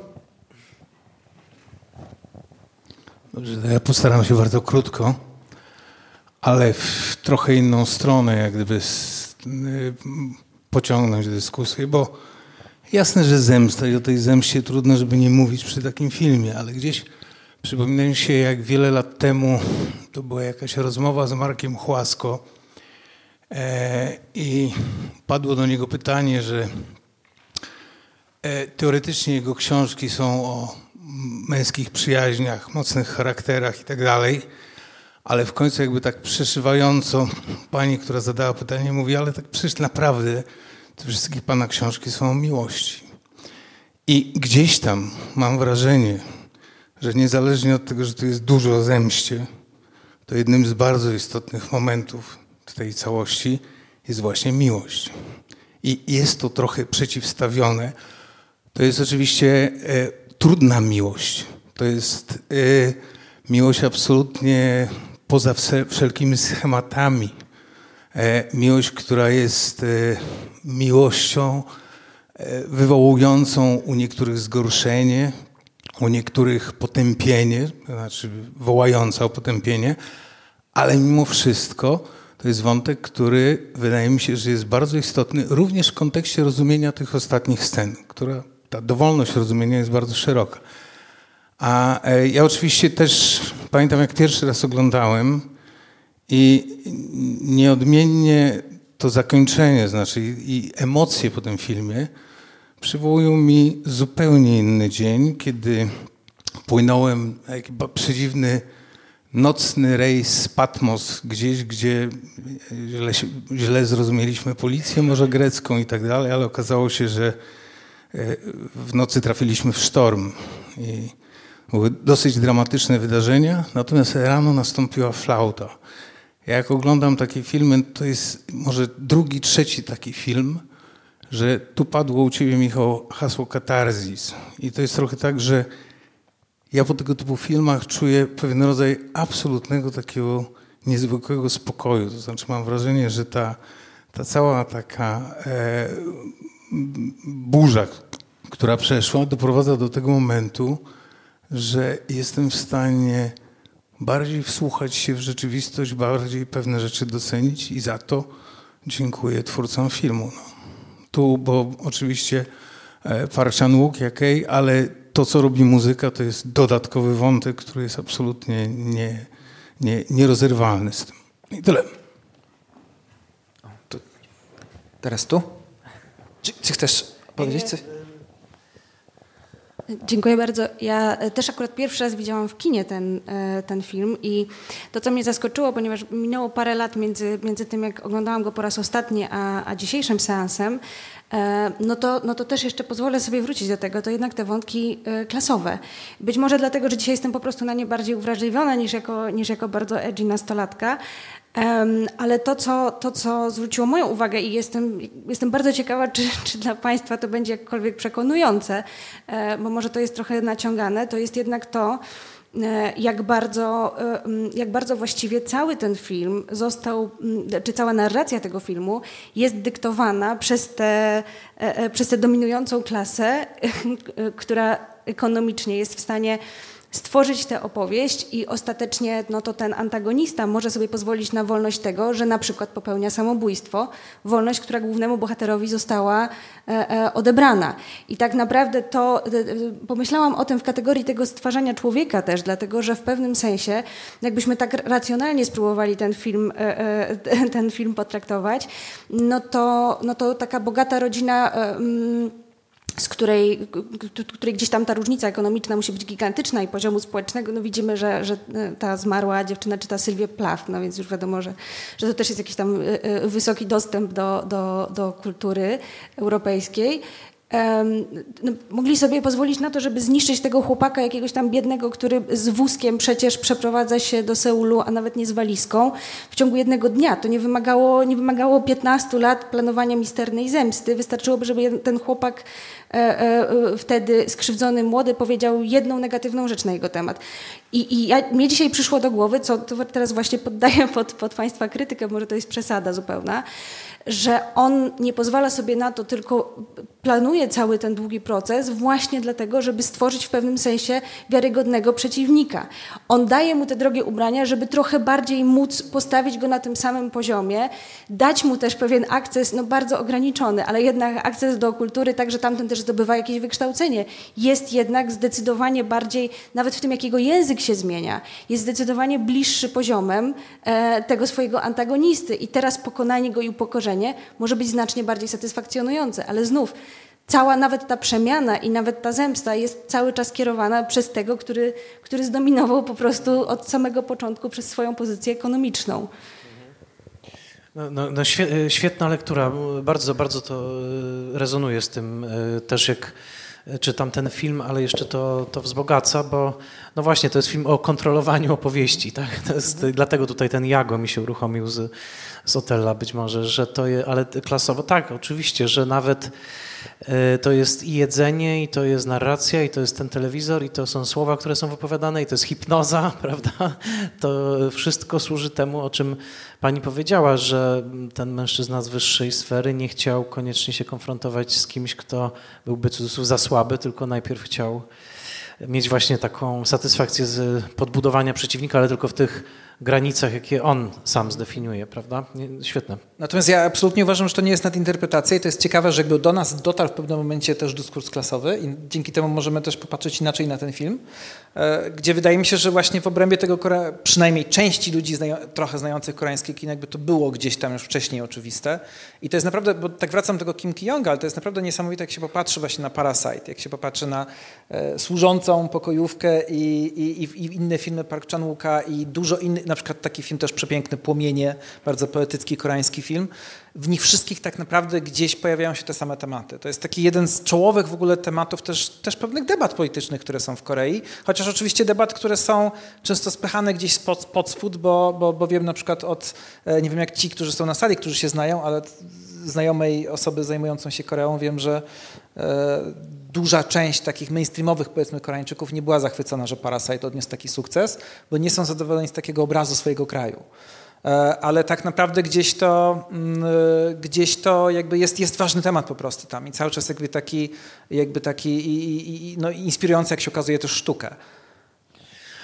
[SPEAKER 6] Dobrze, to ja postaram się bardzo krótko, ale w trochę inną stronę, jak gdyby z, y, pociągnąć dyskusję, bo jasne, że zemsta i o tej zemście trudno, żeby nie mówić przy takim filmie, ale gdzieś przypomina mi się, jak wiele lat temu to była jakaś rozmowa z Markiem Chłasko e, i padło do niego pytanie, że e, teoretycznie jego książki są o męskich przyjaźniach, mocnych charakterach i tak dalej, ale w końcu jakby tak przeszywająco pani, która zadała pytanie, mówi, ale tak przecież naprawdę te wszystkie pana książki są o miłości. I gdzieś tam mam wrażenie, że niezależnie od tego, że tu jest dużo o zemście, to jednym z bardzo istotnych momentów tej całości jest właśnie miłość. I jest to trochę przeciwstawione. To jest oczywiście e, trudna miłość. To jest e, miłość absolutnie poza wse, wszelkimi schematami. E, miłość, która jest e, miłością e, wywołującą u niektórych zgorszenie, u niektórych potępienie, to znaczy wołająca o potępienie, ale mimo wszystko to jest wątek, który wydaje mi się, że jest bardzo istotny również w kontekście rozumienia tych ostatnich scen, która ta dowolność rozumienia jest bardzo szeroka. A ja oczywiście też pamiętam, jak pierwszy raz oglądałem i nieodmiennie to zakończenie, znaczy i emocje po tym filmie przywołują mi zupełnie inny dzień, kiedy płynąłem na jakiś przedziwny nocny rejs z Patmos, gdzieś, gdzie źle, źle zrozumieliśmy policję może grecką i tak dalej, ale okazało się, że w nocy trafiliśmy w sztorm. I były dosyć dramatyczne wydarzenia, natomiast rano nastąpiła flauta. Ja jak oglądam takie filmy, to jest może drugi, trzeci taki film, że tu padło u ciebie, Michał, hasło katarzis. I to jest trochę tak, że ja po tego typu filmach czuję pewien rodzaj absolutnego takiego niezwykłego spokoju. To znaczy mam wrażenie, że ta, ta cała taka e, burza, która przeszła, doprowadza do tego momentu, że jestem w stanie bardziej wsłuchać się w rzeczywistość, bardziej pewne rzeczy docenić i za to dziękuję twórcom filmu. No. Tu, bo oczywiście Park Chan-wook, okej, ale to, co robi muzyka, to jest dodatkowy wątek, który jest absolutnie nie, nie, nierozerwalny z tym. I tyle.
[SPEAKER 1] O, tu. Teraz tu? Czy, czy chcesz powiedzieć coś?
[SPEAKER 7] Dziękuję bardzo. Ja też akurat pierwszy raz widziałam w kinie ten, ten film i to, co mnie zaskoczyło, ponieważ minęło parę lat między, między tym, jak oglądałam go po raz ostatni, a, a dzisiejszym seansem, no to, no to też jeszcze pozwolę sobie wrócić do tego, to jednak te wątki klasowe. Być może dlatego, że dzisiaj jestem po prostu na nie bardziej uwrażliwiona niż jako, niż jako bardzo edgy nastolatka, Um, ale to co, to, co zwróciło moją uwagę i jestem, jestem bardzo ciekawa, czy, czy dla Państwa to będzie jakkolwiek przekonujące, e, bo może to jest trochę naciągane, to jest jednak to, e, jak bardzo, e, jak bardzo właściwie cały ten film został, czy cała narracja tego filmu jest dyktowana przez tę e, przez tę dominującą klasę, e, która ekonomicznie jest w stanie stworzyć tę opowieść i ostatecznie no to ten antagonista może sobie pozwolić na wolność tego, że na przykład popełnia samobójstwo, wolność, która głównemu bohaterowi została e, e, odebrana. I tak naprawdę to, e, pomyślałam o tym w kategorii tego stwarzania człowieka też, dlatego że w pewnym sensie, jakbyśmy tak racjonalnie spróbowali ten film, e, e, ten film potraktować, no to, no to taka bogata rodzina e, m, z której, której gdzieś tam ta różnica ekonomiczna musi być gigantyczna i poziomu społecznego, no widzimy, że, że ta zmarła dziewczyna czyta Sylwię Plath, no więc już wiadomo, że, że to też jest jakiś tam wysoki dostęp do, do, do kultury europejskiej. Um, no, mogli sobie pozwolić na to, żeby zniszczyć tego chłopaka jakiegoś tam biednego, który z wózkiem przecież przeprowadza się do Seulu, a nawet nie z walizką, w ciągu jednego dnia. To nie wymagało, nie wymagało piętnastu lat planowania misternej zemsty. Wystarczyłoby, żeby ten chłopak e, e, wtedy skrzywdzony młody powiedział jedną negatywną rzecz na jego temat. I, i ja, mnie dzisiaj przyszło do głowy, co to teraz właśnie poddaję pod, pod Państwa krytykę, może to jest przesada zupełna, że on nie pozwala sobie na to, tylko planuje cały ten długi proces właśnie dlatego, żeby stworzyć w pewnym sensie wiarygodnego przeciwnika. On daje mu te drogie ubrania, żeby trochę bardziej móc postawić go na tym samym poziomie, dać mu też pewien akces, no bardzo ograniczony, ale jednak akces do kultury, tak, że tamten też zdobywa jakieś wykształcenie. Jest jednak zdecydowanie bardziej, nawet w tym, jak jego język się zmienia, jest zdecydowanie bliższy poziomem e, tego swojego antagonisty i teraz pokonanie go i upokorzenie może być znacznie bardziej satysfakcjonujące, ale znów cała nawet ta przemiana i nawet ta zemsta jest cały czas kierowana przez tego, który, który zdominował po prostu od samego początku przez swoją pozycję ekonomiczną.
[SPEAKER 3] No, no, no świetna lektura, bardzo, bardzo to rezonuje z tym też, jak czytam ten film, ale jeszcze to, to wzbogaca, bo no właśnie to jest film o kontrolowaniu opowieści, tak? To jest, mhm. Dlatego tutaj ten Jago mi się uruchomił z, z Otella być może, że to jest, ale klasowo tak, oczywiście, że nawet y, to jest i jedzenie, i to jest narracja, i to jest ten telewizor, i to są słowa, które są wypowiadane, i to jest hipnoza, prawda? To wszystko służy temu, o czym pani powiedziała, że ten mężczyzna z wyższej sfery nie chciał koniecznie się konfrontować z kimś, kto byłby za słaby, tylko najpierw chciał mieć właśnie taką satysfakcję z podbudowania przeciwnika, ale tylko w tych granicach, jakie on sam zdefiniuje, prawda? Świetne.
[SPEAKER 1] Natomiast ja absolutnie uważam, że to nie jest nadinterpretacja i to jest ciekawe, że jakby do nas dotarł w pewnym momencie też dyskurs klasowy i dzięki temu możemy też popatrzeć inaczej na ten film, gdzie wydaje mi się, że właśnie w obrębie tego, przynajmniej części ludzi znajo- trochę znających koreańskie kino, jakby to było gdzieś tam już wcześniej oczywiste. I to jest naprawdę, bo tak wracam do tego Kim Ki-younga, ale to jest naprawdę niesamowite, jak się popatrzy właśnie na Parasite, jak się popatrzy na e, Służącą, Pokojówkę i, i, i inne filmy Park Chan-wooka i dużo innych, na przykład taki film też przepiękny, Płomienie, bardzo poetycki koreański film. W nich wszystkich tak naprawdę gdzieś pojawiają się te same tematy. To jest taki jeden z czołowych w ogóle tematów też, też pewnych debat politycznych, które są w Korei, chociaż oczywiście debat, które są często spychane gdzieś pod, pod spód, bo, bo, bo wiem na przykład od, nie wiem jak ci, którzy są na sali, którzy się znają, ale znajomej osoby zajmującą się Koreą wiem, że e, duża część takich mainstreamowych, powiedzmy, Koreańczyków nie była zachwycona, że Parasite odniósł taki sukces, bo nie są zadowoleni z takiego obrazu swojego kraju. Ale tak naprawdę gdzieś to, gdzieś to jakby jest, jest ważny temat po prostu tam i cały czas jakby taki, jakby taki i, i, no inspirujący, jak się okazuje, też sztukę.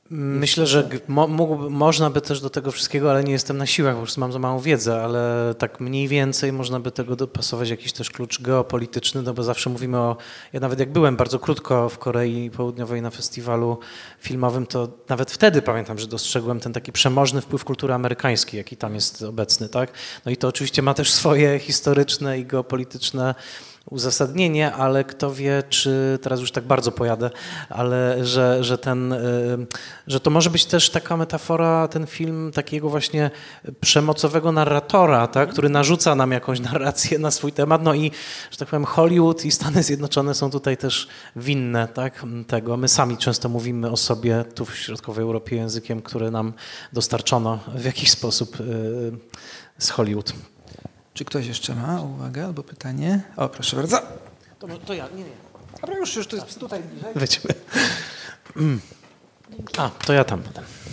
[SPEAKER 3] Myślę, że mo, mógł, można by też do tego wszystkiego, ale nie jestem na siłach, po prostu mam za małą wiedzę, ale tak mniej więcej można by tego dopasować jakiś też klucz geopolityczny, no bo zawsze mówimy o... Ja nawet jak byłem bardzo krótko w Korei Południowej na festiwalu filmowym, to nawet wtedy pamiętam, że dostrzegłem ten taki przemożny wpływ kultury amerykańskiej, jaki tam jest obecny, tak? No i to oczywiście ma też swoje historyczne i geopolityczne uzasadnienie, ale kto wie, czy teraz już tak bardzo pojadę, ale że, że, ten, że to może być też taka metafora, ten film takiego właśnie przemocowego narratora, tak, który narzuca nam jakąś narrację na swój temat, no i, że tak powiem, Hollywood i Stany Zjednoczone są tutaj też winne, tak, tego. My sami często mówimy o sobie tu w Środkowej Europie językiem, który nam dostarczono w jakiś sposób z Hollywood.
[SPEAKER 1] Czy ktoś jeszcze ma uwagę albo pytanie? O, proszę bardzo.
[SPEAKER 3] To, to ja, nie, nie.
[SPEAKER 1] Dobra, już, już to jest tutaj bliżej.
[SPEAKER 3] Wejdźmy. Mm. A, to ja tam.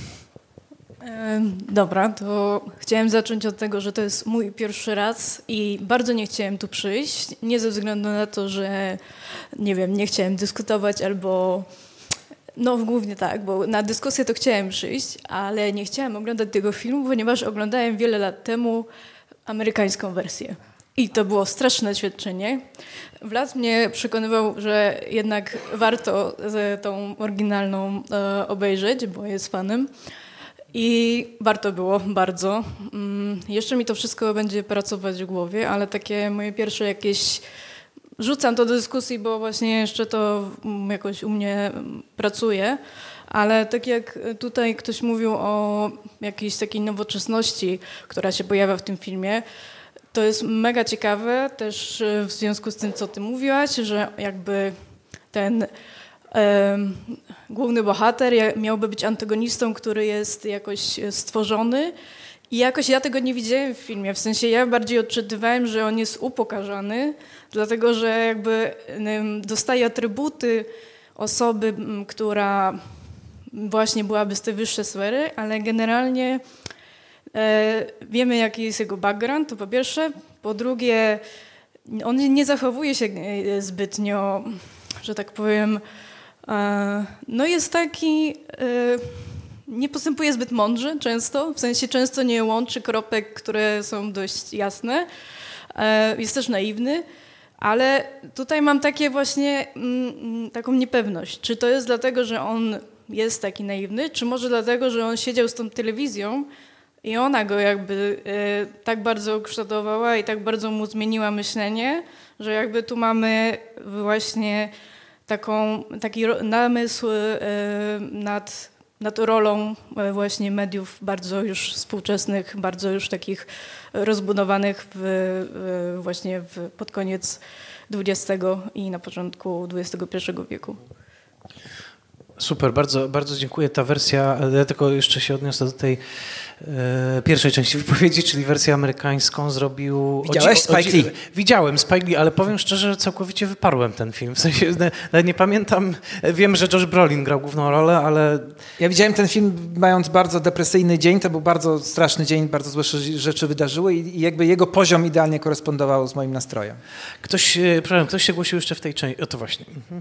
[SPEAKER 8] Dobra, to chciałem zacząć od tego, że to jest mój pierwszy raz i bardzo nie chciałem tu przyjść. Nie ze względu na to, że nie wiem, nie chciałem dyskutować albo... No głównie tak, bo na dyskusję to chciałem przyjść, ale nie chciałem oglądać tego filmu, ponieważ oglądałem wiele lat temu amerykańską wersję. I to było straszne doświadczenie. Vlad mnie przekonywał, że jednak warto tą oryginalną e, obejrzeć, bo jest fanem. I warto było bardzo. Mm, jeszcze mi to wszystko będzie pracować w głowie, ale takie moje pierwsze jakieś... Rzucam to do dyskusji, bo właśnie jeszcze to jakoś u mnie pracuje. Ale tak jak tutaj ktoś mówił o jakiejś takiej nowoczesności, która się pojawia w tym filmie, to jest mega ciekawe też w związku z tym, co ty mówiłaś, że jakby ten e, główny bohater miałby być antagonistą, który jest jakoś stworzony i jakoś ja tego nie widziałem w filmie. W sensie ja bardziej odczytywałem, że on jest upokarzany, dlatego że jakby dostaje atrybuty osoby, która właśnie byłaby z tej wyższej sfery, ale generalnie e, wiemy, jaki jest jego background, to po pierwsze. Po drugie, on nie zachowuje się zbytnio, że tak powiem, e, no jest taki, e, nie postępuje zbyt mądrze często, w sensie często nie łączy kropek, które są dość jasne. E, jest też naiwny. Ale tutaj mam takie właśnie mm, taką niepewność. Czy to jest dlatego, że on jest taki naiwny, czy może dlatego, że on siedział z tą telewizją i ona go jakby e, tak bardzo ukształtowała i tak bardzo mu zmieniła myślenie, że jakby tu mamy właśnie taką, taki ro, namysł e, nad, nad rolą e, właśnie mediów bardzo już współczesnych, bardzo już takich rozbudowanych w, e, właśnie w, pod koniec dwudziestego i na początku dwudziestego pierwszego wieku.
[SPEAKER 3] Super, bardzo, bardzo dziękuję. Ta wersja, ja tylko jeszcze się odniosę do tej e, pierwszej części wypowiedzi, czyli wersję amerykańską zrobił...
[SPEAKER 1] Widziałeś Spike Lee?
[SPEAKER 3] Widziałem Spike Lee, ale powiem szczerze, że całkowicie wyparłem ten film. W sensie, nawet nie pamiętam, wiem, że Josh Brolin grał główną rolę, ale...
[SPEAKER 1] Ja widziałem ten film mając bardzo depresyjny dzień, to był bardzo straszny dzień, bardzo złe rzeczy wydarzyły i jakby jego poziom idealnie korespondował z moim nastrojem.
[SPEAKER 3] Ktoś, przepraszam, ktoś się głosił jeszcze w tej części, o to właśnie. Mhm.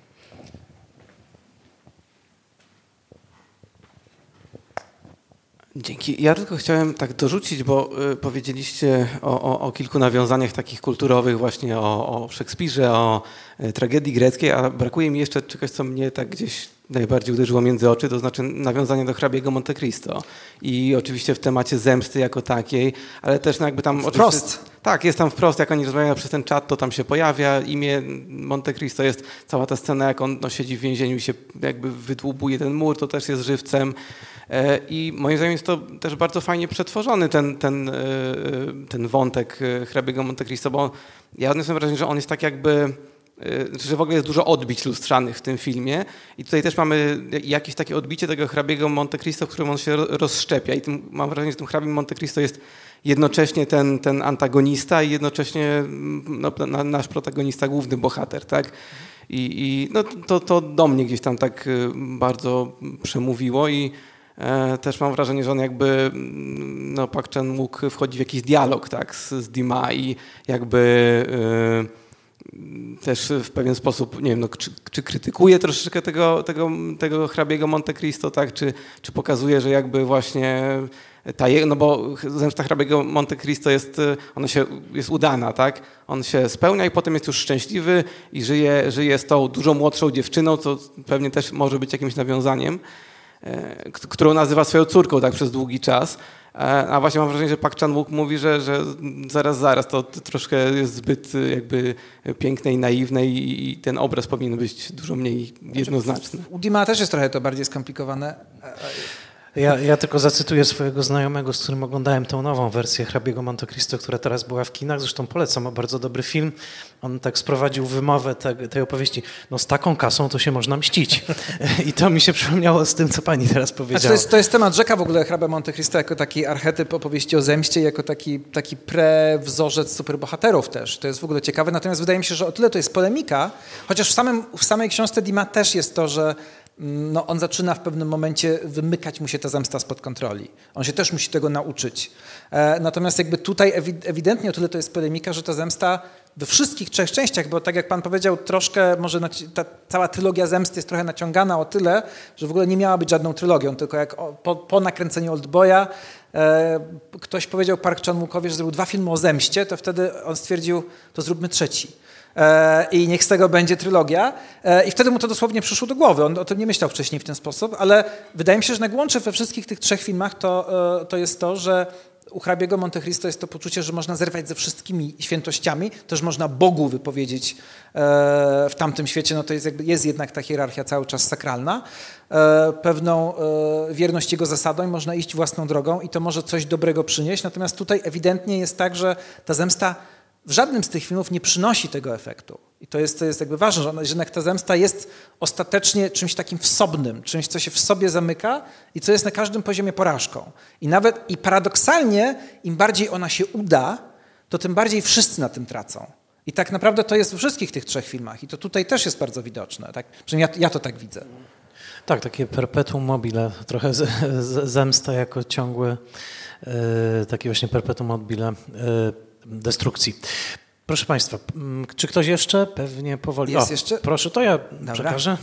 [SPEAKER 9] Dzięki. Ja tylko chciałem tak dorzucić, bo y, powiedzieliście o, o, o kilku nawiązaniach takich kulturowych właśnie o, o Szekspirze, o y, tragedii greckiej, a brakuje mi jeszcze czegoś, co mnie tak gdzieś najbardziej uderzyło między oczy, to znaczy nawiązanie do hrabiego Monte Cristo. I oczywiście w temacie zemsty jako takiej, ale też no jakby tam...
[SPEAKER 1] Wprost.
[SPEAKER 9] Tak, jest tam wprost, jak oni rozmawiają przez ten czat, to tam się pojawia imię Monte Cristo, jest cała ta scena, jak on no, siedzi w więzieniu i się jakby wydłubuje ten mur, to też jest żywcem. I moim zdaniem jest to też bardzo fajnie przetworzony ten, ten, ten wątek hrabiego Monte Cristo, bo ja odniosłem wrażenie, że on jest tak jakby, że w ogóle jest dużo odbić lustrzanych w tym filmie i tutaj też mamy jakieś takie odbicie tego hrabiego Monte Cristo, w którym on się rozszczepia i tym, mam wrażenie, że tym hrabim Monte Cristo jest jednocześnie ten, ten antagonista i jednocześnie no, nasz protagonista, główny bohater, tak? I, i no, to, to do mnie gdzieś tam tak bardzo przemówiło i e, też mam wrażenie, że on jakby, no Park Chan-wook wchodzi w jakiś dialog, tak, z, z Dima i jakby też w pewien sposób, nie wiem, no, czy, czy krytykuje troszeczkę tego, tego, tego hrabiego Monte Cristo, tak? Czy, czy pokazuje, że jakby właśnie ta jego, no bo zemsta hrabiego Monte Cristo jest, ona się, jest udana, tak? On się spełnia i potem jest już szczęśliwy i żyje, żyje z tą dużo młodszą dziewczyną, co pewnie też może być jakimś nawiązaniem, e, którą nazywa swoją córką tak przez długi czas. A właśnie mam wrażenie, że Park Chan-wook mówi, że, że zaraz, zaraz, to troszkę jest zbyt jakby piękne i naiwne i, i ten obraz powinien być dużo mniej jednoznaczny.
[SPEAKER 1] U Dima też jest trochę to bardziej skomplikowane.
[SPEAKER 3] Ja, ja tylko zacytuję swojego znajomego, z którym oglądałem tą nową wersję hrabiego Monte Cristo, która teraz była w kinach. Zresztą polecam, ma bardzo dobry film. On tak sprowadził wymowę te, tej opowieści. No z taką kasą to się można mścić. I to mi się przypomniało z tym, co pani teraz powiedziała.
[SPEAKER 1] Znaczy to, jest, to jest temat rzeka w ogóle, hrabia Monte Cristo jako taki archetyp opowieści o zemście, jako taki, taki pre-wzorzec superbohaterów też. To jest w ogóle ciekawe. Natomiast wydaje mi się, że o tyle to jest polemika, chociaż w, samym, w samej książce Dima też jest to, że no, on zaczyna w pewnym momencie wymykać mu się ta zemsta spod kontroli. On się też musi tego nauczyć. E, natomiast jakby tutaj ewidentnie o tyle to jest polemika, że ta zemsta we wszystkich trzech częściach, bo tak jak pan powiedział, troszkę może ta cała trylogia zemsty jest trochę naciągana o tyle, że w ogóle nie miała być żadną trylogią, tylko jak o, po, po nakręceniu Oldboya e, ktoś powiedział Park Chan-wookowi, że zrobił dwa filmy o zemście, to wtedy on stwierdził, to zróbmy trzeci. I niech z tego będzie trylogia. I wtedy mu to dosłownie przyszło do głowy. On o tym nie myślał wcześniej w ten sposób, ale wydaje mi się, że najgłębsze we wszystkich tych trzech filmach to, to jest to, że u hrabiego Monte Cristo jest to poczucie, że można zerwać ze wszystkimi świętościami, też można Bogu wypowiedzieć w tamtym świecie, no to jest, jakby, jest jednak ta hierarchia cały czas sakralna, pewną wierność jego zasadom i można iść własną drogą i to może coś dobrego przynieść, natomiast tutaj ewidentnie jest tak, że ta zemsta w żadnym z tych filmów nie przynosi tego efektu. I to jest, to jest jakby ważne, że, ona, że jednak ta zemsta jest ostatecznie czymś takim wsobnym, czymś, co się w sobie zamyka i co jest na każdym poziomie porażką. I nawet, i paradoksalnie, im bardziej ona się uda, to tym bardziej wszyscy na tym tracą. I tak naprawdę to jest we wszystkich tych trzech filmach. I to tutaj też jest bardzo widoczne. Tak? Przynajmniej ja, ja to tak widzę.
[SPEAKER 3] Tak, takie perpetuum mobile, trochę z, z, zemsta jako ciągły, yy, taki właśnie perpetuum mobile, yy, destrukcji. Proszę państwa, czy ktoś jeszcze? Pewnie powoli.
[SPEAKER 1] Jest
[SPEAKER 3] o,
[SPEAKER 1] jeszcze?
[SPEAKER 3] Proszę, to ja
[SPEAKER 1] Dobra.
[SPEAKER 3] przekażę.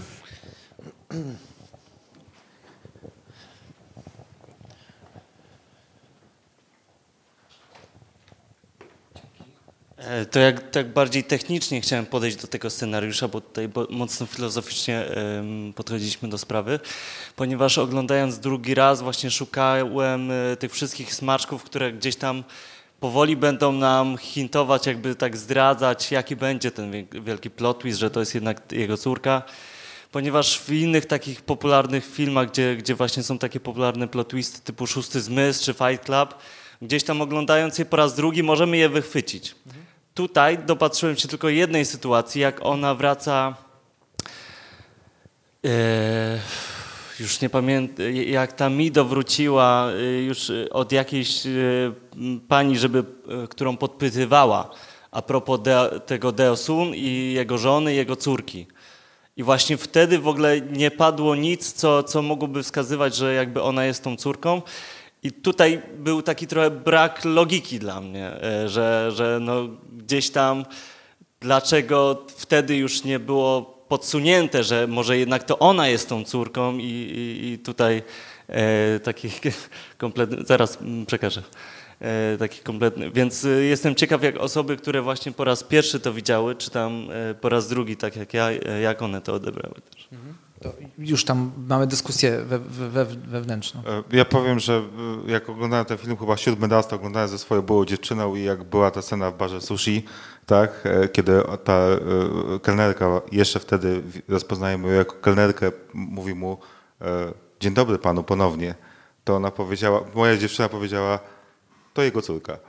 [SPEAKER 10] To jak tak bardziej technicznie chciałem podejść do tego scenariusza, bo tutaj mocno filozoficznie podchodziliśmy do sprawy, ponieważ oglądając drugi raz właśnie szukałem tych wszystkich smaczków, które gdzieś tam powoli będą nam hintować, jakby tak zdradzać, jaki będzie ten wielki plot twist, że to jest jednak jego córka. Ponieważ w innych takich popularnych filmach, gdzie, gdzie właśnie są takie popularne plot twisty typu Szósty Zmysł czy Fight Club, gdzieś tam oglądając je po raz drugi możemy je wychwycić. Mhm. Tutaj dopatrzyłem się tylko jednej sytuacji, jak ona wraca... Yy... Już nie pamiętam, jak ta Mido wróciła już od jakiejś pani, żeby, którą podpytywała a propos de, tego Deosun i jego żony, jego córki. I właśnie wtedy w ogóle nie padło nic, co, co mogłoby wskazywać, że jakby ona jest tą córką. I tutaj był taki trochę brak logiki dla mnie, że, że no gdzieś tam dlaczego wtedy już nie było podsunięte, że może jednak to ona jest tą córką i, i, i tutaj e, taki kompletny, zaraz przekażę, e, taki kompletny, więc e, jestem ciekaw, jak osoby, które właśnie po raz pierwszy to widziały, czy tam e, po raz drugi, tak jak ja, e, jak one to odebrały też.
[SPEAKER 1] Mhm. To już tam mamy dyskusję we, we, wewnętrzną.
[SPEAKER 4] Ja powiem, że jak oglądałem ten film, chyba siódmy raz, to oglądałem ze swoją byłą dziewczyną i jak była ta scena w barze sushi, tak, kiedy ta kelnerka, jeszcze wtedy rozpoznajemy ją jako kelnerkę, mówi mu dzień dobry panu ponownie, to ona powiedziała, moja dziewczyna powiedziała, to jego córka.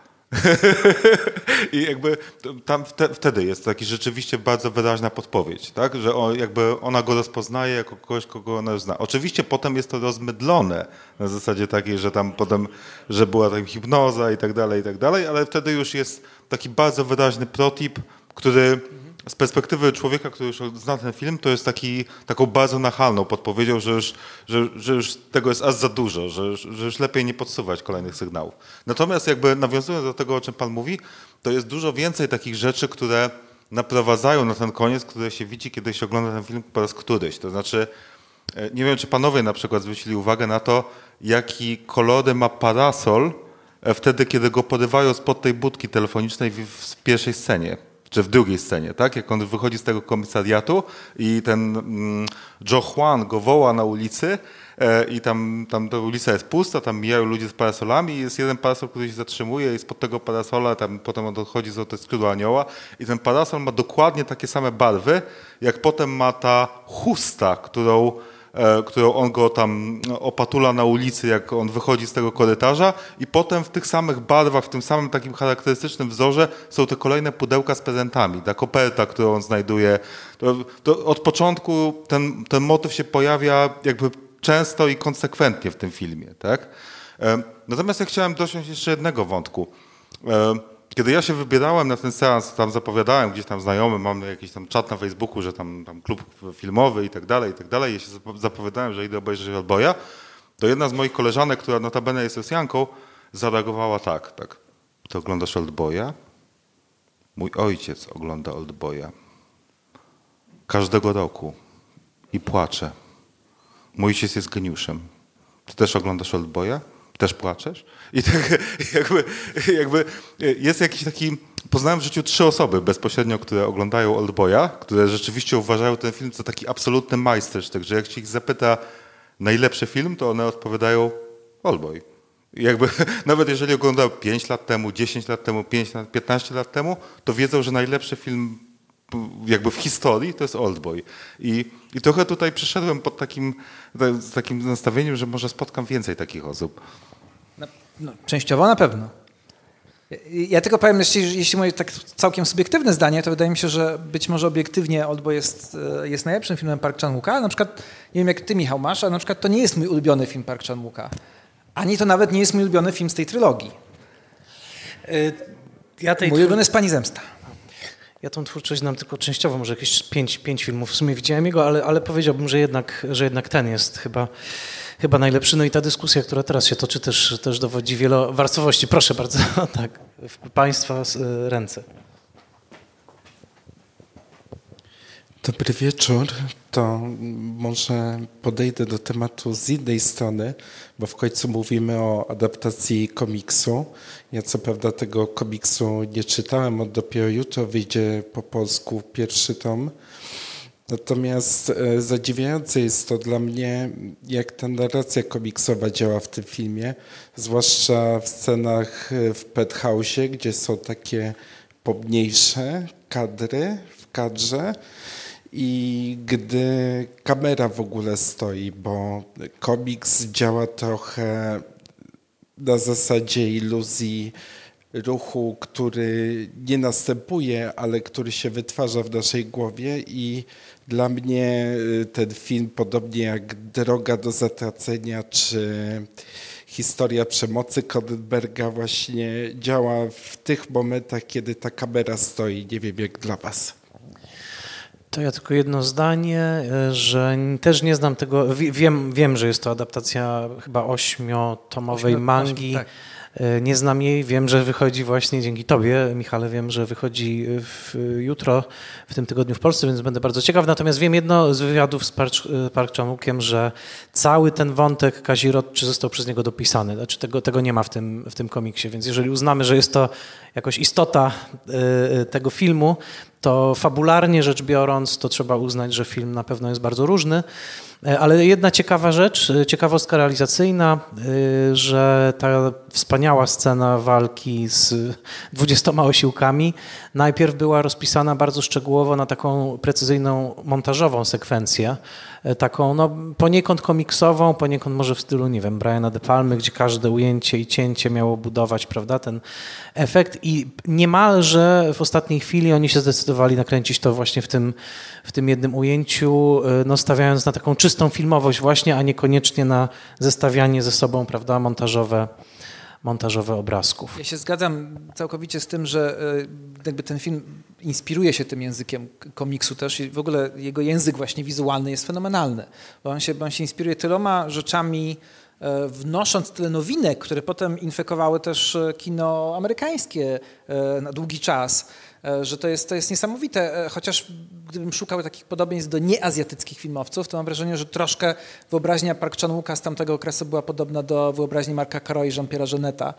[SPEAKER 4] I jakby tam wte, wtedy jest taki rzeczywiście bardzo wyraźna podpowiedź, tak? Że on, jakby ona go rozpoznaje jako kogoś, kogo ona już zna. Oczywiście potem jest to rozmydlone na zasadzie takiej, że tam potem, że była tam hipnoza i tak dalej, i tak dalej, ale wtedy już jest taki bardzo wyraźny protip, który z perspektywy człowieka, który już zna ten film, to jest taki, taką bardzo nachalną podpowiedzią, że już, że, że już tego jest aż za dużo, że, że już lepiej nie podsuwać kolejnych sygnałów. Natomiast jakby nawiązując do tego, o czym pan mówi, to jest dużo więcej takich rzeczy, które naprowadzają na ten koniec, który się widzi, kiedy się ogląda ten film po raz któryś. To znaczy, nie wiem, czy panowie na przykład zwrócili uwagę na to, jaki kolory ma parasol wtedy, kiedy go porywają spod tej budki telefonicznej w, w pierwszej scenie, czy w drugiej scenie, tak? Jak on wychodzi z tego komisariatu i ten mm, Joe Juan go woła na ulicy e, i tam, tam ta ulica jest pusta, tam mijają ludzie z parasolami i jest jeden parasol, który się zatrzymuje i spod tego parasola tam potem on odchodzi z tego skrzydła anioła i ten parasol ma dokładnie takie same barwy, jak potem ma ta chusta, którą którą on go tam opatula na ulicy, jak on wychodzi z tego korytarza i potem w tych samych barwach, w tym samym takim charakterystycznym wzorze są te kolejne pudełka z prezentami, ta koperta, którą on znajduje. To, to od początku ten, ten motyw się pojawia jakby często i konsekwentnie w tym filmie, tak? Natomiast ja chciałem dosiąść jeszcze jednego wątku. Kiedy ja się wybierałem na ten seans, tam zapowiadałem gdzieś tam znajomym, mam jakiś tam czat na Facebooku, że tam, tam klub filmowy i tak dalej, i tak dalej. Ja się zapowiadałem, że idę obejrzeć Oldboya, to jedna z moich koleżanek, która notabene jest Rosjanką, zareagowała tak, tak. Ty oglądasz Oldboya? Mój ojciec ogląda Oldboya. Każdego roku. I płacze. Mój ojciec jest geniuszem. Ty też oglądasz Oldboya? Też płaczesz? I tak jakby, jakby jest jakiś taki... Poznałem w życiu trzy osoby bezpośrednio, które oglądają Oldboya, które rzeczywiście uważają ten film za taki absolutny majstersztyk, że jak się ich zapyta najlepszy film, to one odpowiadają Oldboy. I jakby nawet jeżeli oglądają pięć lat temu, dziesięć lat temu, pięć lat, piętnaście lat temu, to wiedzą, że najlepszy film jakby w historii to jest Oldboy. I, i trochę tutaj przyszedłem pod takim, z takim nastawieniem, że może spotkam więcej takich osób.
[SPEAKER 1] No, no, częściowo na pewno. Ja tylko powiem, jeśli, jeśli moje tak całkiem subiektywne zdanie, to wydaje mi się, że być może obiektywnie Oldboy jest, jest najlepszym filmem Park Chan-wooka, ale na przykład, nie wiem jak ty, Michał, masz, ale na przykład to nie jest mój ulubiony film Park Chan-wooka. Ani to nawet nie jest mój ulubiony film z tej trylogii.
[SPEAKER 3] Ja tej
[SPEAKER 1] mój ulubiony jest Pani Zemsta.
[SPEAKER 3] Ja tą twórczość znam tylko częściowo, może jakieś pięć, pięć filmów w sumie widziałem jego, ale, ale powiedziałbym, że jednak, że jednak ten jest chyba, chyba najlepszy. No i ta dyskusja, która teraz się toczy, też, też dowodzi wielowarstwowości. Proszę bardzo, tak, w Państwa ręce.
[SPEAKER 11] Dobry wieczór. To może podejdę do tematu z innej strony, bo w końcu mówimy o adaptacji komiksu. Ja co prawda tego komiksu nie czytałem, on dopiero jutro wyjdzie po polsku pierwszy tom. Natomiast zadziwiające jest to dla mnie, jak ta narracja komiksowa działa w tym filmie, zwłaszcza w scenach w Penthouse'ie, gdzie są takie pomniejsze kadry w kadrze. I gdy kamera w ogóle stoi, bo komiks działa trochę na zasadzie iluzji ruchu, który nie następuje, ale który się wytwarza w naszej głowie i dla mnie ten film, podobnie jak Droga do zatracenia czy Historia przemocy Cronenberga, właśnie działa w tych momentach, kiedy ta kamera stoi. Nie wiem jak dla was.
[SPEAKER 3] To ja tylko jedno zdanie, że też nie znam tego, wiem, wiem że jest to adaptacja chyba ośmiotomowej Ośmiot, mangi, tak. Nie znam jej, wiem, że wychodzi właśnie dzięki tobie, Michale, wiem, że wychodzi w, jutro, w tym tygodniu w Polsce, więc będę bardzo ciekaw. Natomiast wiem jedno z wywiadów z Park, Park Chan-wookiem, że cały ten wątek kazirodczy został przez niego dopisany. Znaczy tego, tego nie ma w tym, w tym komiksie, więc jeżeli uznamy, że jest to jakoś istota y, tego filmu, to fabularnie rzecz biorąc, to trzeba uznać, że film na pewno jest bardzo różny. Ale jedna ciekawa rzecz, ciekawostka realizacyjna, że ta wspaniała scena walki z dwudziestoma osiłkami najpierw była rozpisana bardzo szczegółowo na taką precyzyjną montażową sekwencję, taką no, poniekąd komiksową, poniekąd może w stylu, nie wiem, Briana De Palmy, gdzie każde ujęcie i cięcie miało budować, prawda, ten efekt i niemalże w ostatniej chwili oni się zdecydowali nakręcić to właśnie w tym, w tym jednym ujęciu, no, stawiając na taką czystą filmowość właśnie, a niekoniecznie na zestawianie ze sobą, prawda, montażowe, montażowe obrazków.
[SPEAKER 1] Ja się zgadzam całkowicie z tym, że jakby ten film inspiruje się tym językiem komiksu też i w ogóle jego język właśnie wizualny jest fenomenalny, bo on się, bo on się inspiruje tyloma rzeczami, wnosząc tyle nowinek, które potem infekowały też kino amerykańskie na długi czas. że to jest, to jest niesamowite, chociaż gdybym szukał takich podobieństw do nieazjatyckich filmowców, to mam wrażenie, że troszkę wyobraźnia Park Chan-wooka z tamtego okresu była podobna do wyobraźni Marca Caro i Jean-Pierre'a Jeuneta.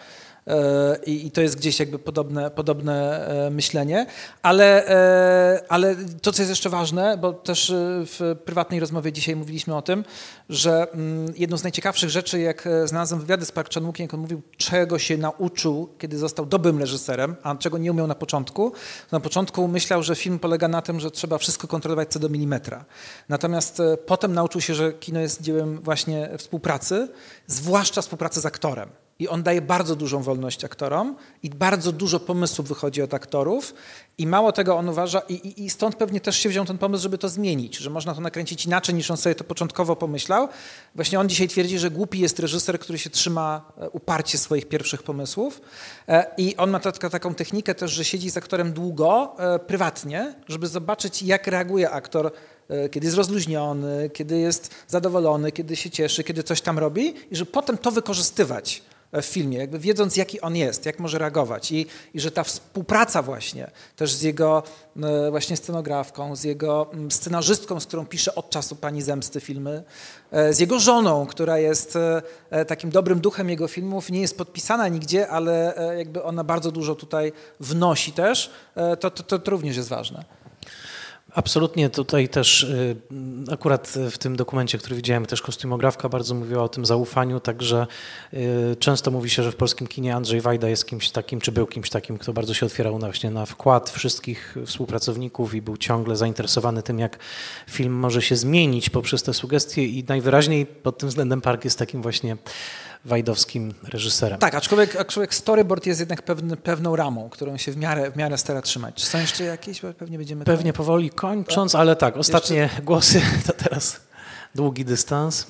[SPEAKER 1] I, I to jest gdzieś jakby podobne, podobne myślenie, ale, ale to, co jest jeszcze ważne, bo też w prywatnej rozmowie dzisiaj mówiliśmy o tym, że jedną z najciekawszych rzeczy, jak znalazłem wywiady z Park Chan-wookiem, jak on mówił, czego się nauczył, kiedy został dobrym reżyserem, a czego nie umiał na początku. Na początku myślał, że film polega na tym, że trzeba wszystko kontrolować co do milimetra. Natomiast potem nauczył się, że kino jest dziełem właśnie współpracy, zwłaszcza współpracy z aktorem. I on daje bardzo dużą wolność aktorom i bardzo dużo pomysłów wychodzi od aktorów i mało tego on uważa i, i, i stąd pewnie też się wziął ten pomysł, żeby to zmienić, że można to nakręcić inaczej niż on sobie to początkowo pomyślał. Właśnie on dzisiaj twierdzi, że głupi jest reżyser, który się trzyma uparcie swoich pierwszych pomysłów i on ma taką, taką technikę też, że siedzi z aktorem długo, prywatnie, żeby zobaczyć, jak reaguje aktor, kiedy jest rozluźniony, kiedy jest zadowolony, kiedy się cieszy, kiedy coś tam robi i że potem to wykorzystywać w filmie, jakby wiedząc, jaki on jest, jak może reagować i, i że ta współpraca właśnie też z jego e, właśnie scenografką, z jego m, scenarzystką, z którą pisze od czasu Pani Zemsty filmy, e, z jego żoną, która jest e, takim dobrym duchem jego filmów, nie jest podpisana nigdzie, ale e, jakby ona bardzo dużo tutaj wnosi też, e, to, to, to również jest ważne.
[SPEAKER 3] Absolutnie, tutaj też akurat w tym dokumencie, który widziałem, też kostiumografka bardzo mówiła o tym zaufaniu, także często mówi się, że w polskim kinie Andrzej Wajda jest kimś takim, czy był kimś takim, kto bardzo się otwierał na, właśnie na wkład wszystkich współpracowników i był ciągle zainteresowany tym, jak film może się zmienić poprzez te sugestie i najwyraźniej pod tym względem Park jest takim właśnie wajdowskim reżyserem.
[SPEAKER 1] Tak, aczkolwiek, aczkolwiek storyboard jest jednak pewny, pewną ramą, którą się w miarę, w miarę stara trzymać. Czy są jeszcze jakieś? Pewnie będziemy...
[SPEAKER 3] Pewnie powoli kończąc, ale tak, ostatnie jeszcze... głosy, to teraz długi dystans.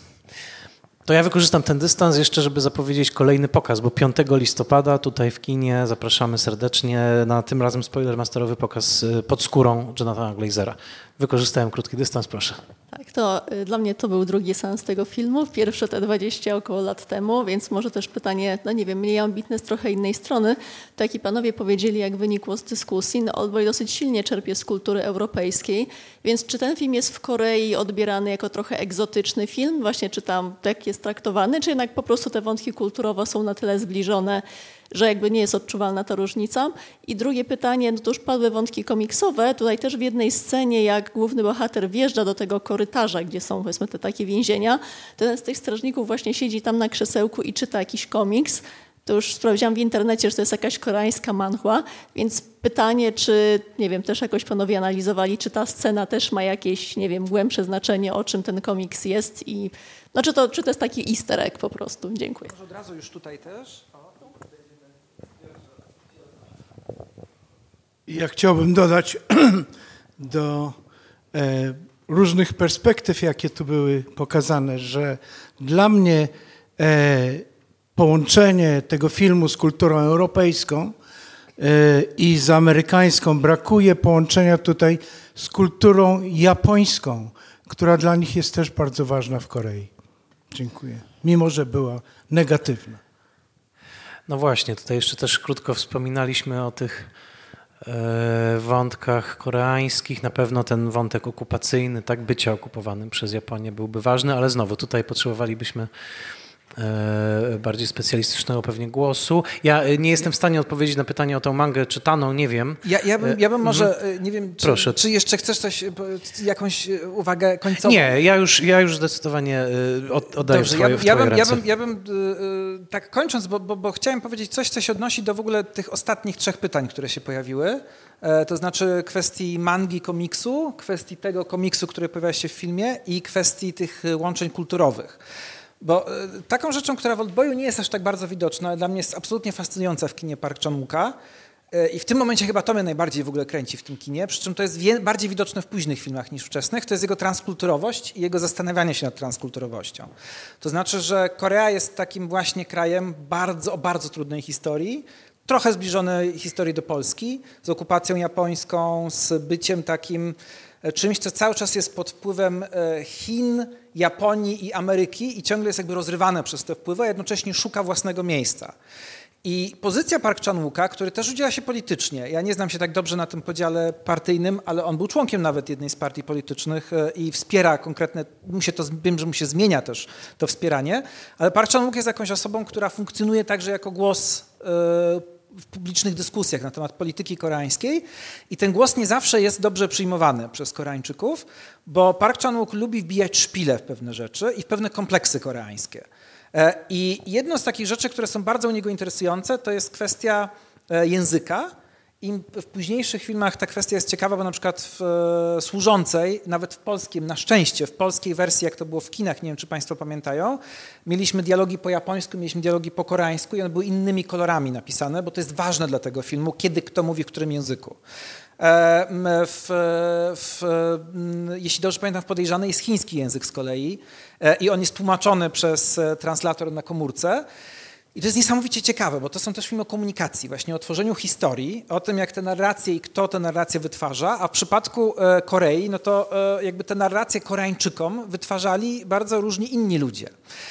[SPEAKER 3] To ja wykorzystam ten dystans jeszcze, żeby zapowiedzieć kolejny pokaz, bo piątego listopada tutaj w kinie zapraszamy serdecznie na tym razem spoilermasterowy pokaz Pod skórą Jonathana Glazera. Wykorzystałem krótki dystans, proszę.
[SPEAKER 12] Tak, to y, dla mnie to był drugi seans tego filmu, pierwszy te dwadzieścia około lat temu, więc może też pytanie, no nie wiem, mniej ambitne z trochę innej strony. Tak jak panowie powiedzieli, jak wynikło z dyskusji, no Oldboy dosyć silnie czerpie z kultury europejskiej, więc czy ten film jest w Korei odbierany jako trochę egzotyczny film, właśnie czy tam tak jest traktowany, czy jednak po prostu te wątki kulturowe są na tyle zbliżone, że jakby nie jest odczuwalna ta różnica. I drugie pytanie, no to już padły wątki komiksowe. Tutaj też w jednej scenie, jak główny bohater wjeżdża do tego korytarza, gdzie są powiedzmy te takie więzienia, to jeden z tych strażników właśnie siedzi tam na krzesełku i czyta jakiś komiks. To już sprawdziłam w internecie, że to jest jakaś koreańska manhwa, więc pytanie, czy, nie wiem, też jakoś panowie analizowali, czy ta scena też ma jakieś, nie wiem, głębsze znaczenie, o czym ten komiks jest i no, czy, to, czy to jest taki easter egg po prostu. Dziękuję.
[SPEAKER 1] Może od razu już tutaj też...
[SPEAKER 13] Ja chciałbym dodać do e, różnych perspektyw, jakie tu były pokazane, że dla mnie e, połączenie tego filmu z kulturą europejską e, i z amerykańską, brakuje połączenia tutaj z kulturą japońską, która dla nich jest też bardzo ważna w Korei. Dziękuję. Mimo że była negatywna.
[SPEAKER 3] No właśnie, tutaj jeszcze też krótko wspominaliśmy o tych wątkach koreańskich. Na pewno ten wątek okupacyjny, tak, bycia okupowanym przez Japonię byłby ważny, ale znowu tutaj potrzebowalibyśmy bardziej specjalistycznego pewnie głosu. Ja nie jestem w stanie odpowiedzieć na pytanie o tą mangę czytaną, nie wiem.
[SPEAKER 1] Ja, ja, bym, ja bym może, nie wiem, czy,
[SPEAKER 3] Proszę.
[SPEAKER 1] czy jeszcze chcesz coś, jakąś uwagę końcową?
[SPEAKER 3] Nie, ja już, ja już zdecydowanie oddaję
[SPEAKER 1] Dobrze,
[SPEAKER 3] swoje,
[SPEAKER 1] ja,
[SPEAKER 3] w
[SPEAKER 1] ja
[SPEAKER 3] twoje
[SPEAKER 1] bym,
[SPEAKER 3] ręce.
[SPEAKER 1] Ja bym, ja bym yy, tak kończąc, bo, bo, bo chciałem powiedzieć coś, co się odnosi do w ogóle tych ostatnich trzech pytań, które się pojawiły. E, to znaczy kwestii mangi, komiksu, kwestii tego komiksu, który pojawia się w filmie i kwestii tych łączeń kulturowych. Bo y, taką rzeczą, która w Oldboyu nie jest aż tak bardzo widoczna, ale dla mnie jest absolutnie fascynująca w kinie Park Chan-wooka y, i w tym momencie chyba to mnie najbardziej w ogóle kręci w tym kinie, przy czym to jest wie, bardziej widoczne w późnych filmach niż wczesnych, to jest jego transkulturowość i jego zastanawianie się nad transkulturowością. To znaczy, że Korea jest takim właśnie krajem bardzo, o bardzo trudnej historii, trochę zbliżonej historii do Polski, z okupacją japońską, z byciem takim czymś, co cały czas jest pod wpływem Chin, Japonii i Ameryki i ciągle jest jakby rozrywane przez te wpływy, a jednocześnie szuka własnego miejsca. I pozycja Park Chan-wooka, który też udziela się politycznie, ja nie znam się tak dobrze na tym podziale partyjnym, ale on był członkiem nawet jednej z partii politycznych i wspiera konkretne, mu się to, wiem, że mu się zmienia też to wspieranie, ale Park Chan-wook jest jakąś osobą, która funkcjonuje także jako głos w publicznych dyskusjach na temat polityki koreańskiej i ten głos nie zawsze jest dobrze przyjmowany przez Koreańczyków, bo Park Chan-wook lubi wbijać szpile w pewne rzeczy i w pewne kompleksy koreańskie. I jedną z takich rzeczy, które są bardzo u niego interesujące, to jest kwestia języka. I w późniejszych filmach ta kwestia jest ciekawa, bo na przykład w Służącej, nawet w polskim, na szczęście, w polskiej wersji, jak to było w kinach, nie wiem, czy Państwo pamiętają, mieliśmy dialogi po japońsku, mieliśmy dialogi po koreańsku i one były innymi kolorami napisane, bo to jest ważne dla tego filmu, kiedy kto mówi w którym języku. W, w, jeśli dobrze pamiętam, w Podejrzany jest chiński język z kolei i on jest tłumaczony przez translator na komórce. I to jest niesamowicie ciekawe, bo to są też filmy o komunikacji, właśnie o tworzeniu historii, o tym, jak te narracje i kto te narracje wytwarza, a w przypadku Korei, no to jakby te narracje Koreańczykom wytwarzali bardzo różni inni ludzie.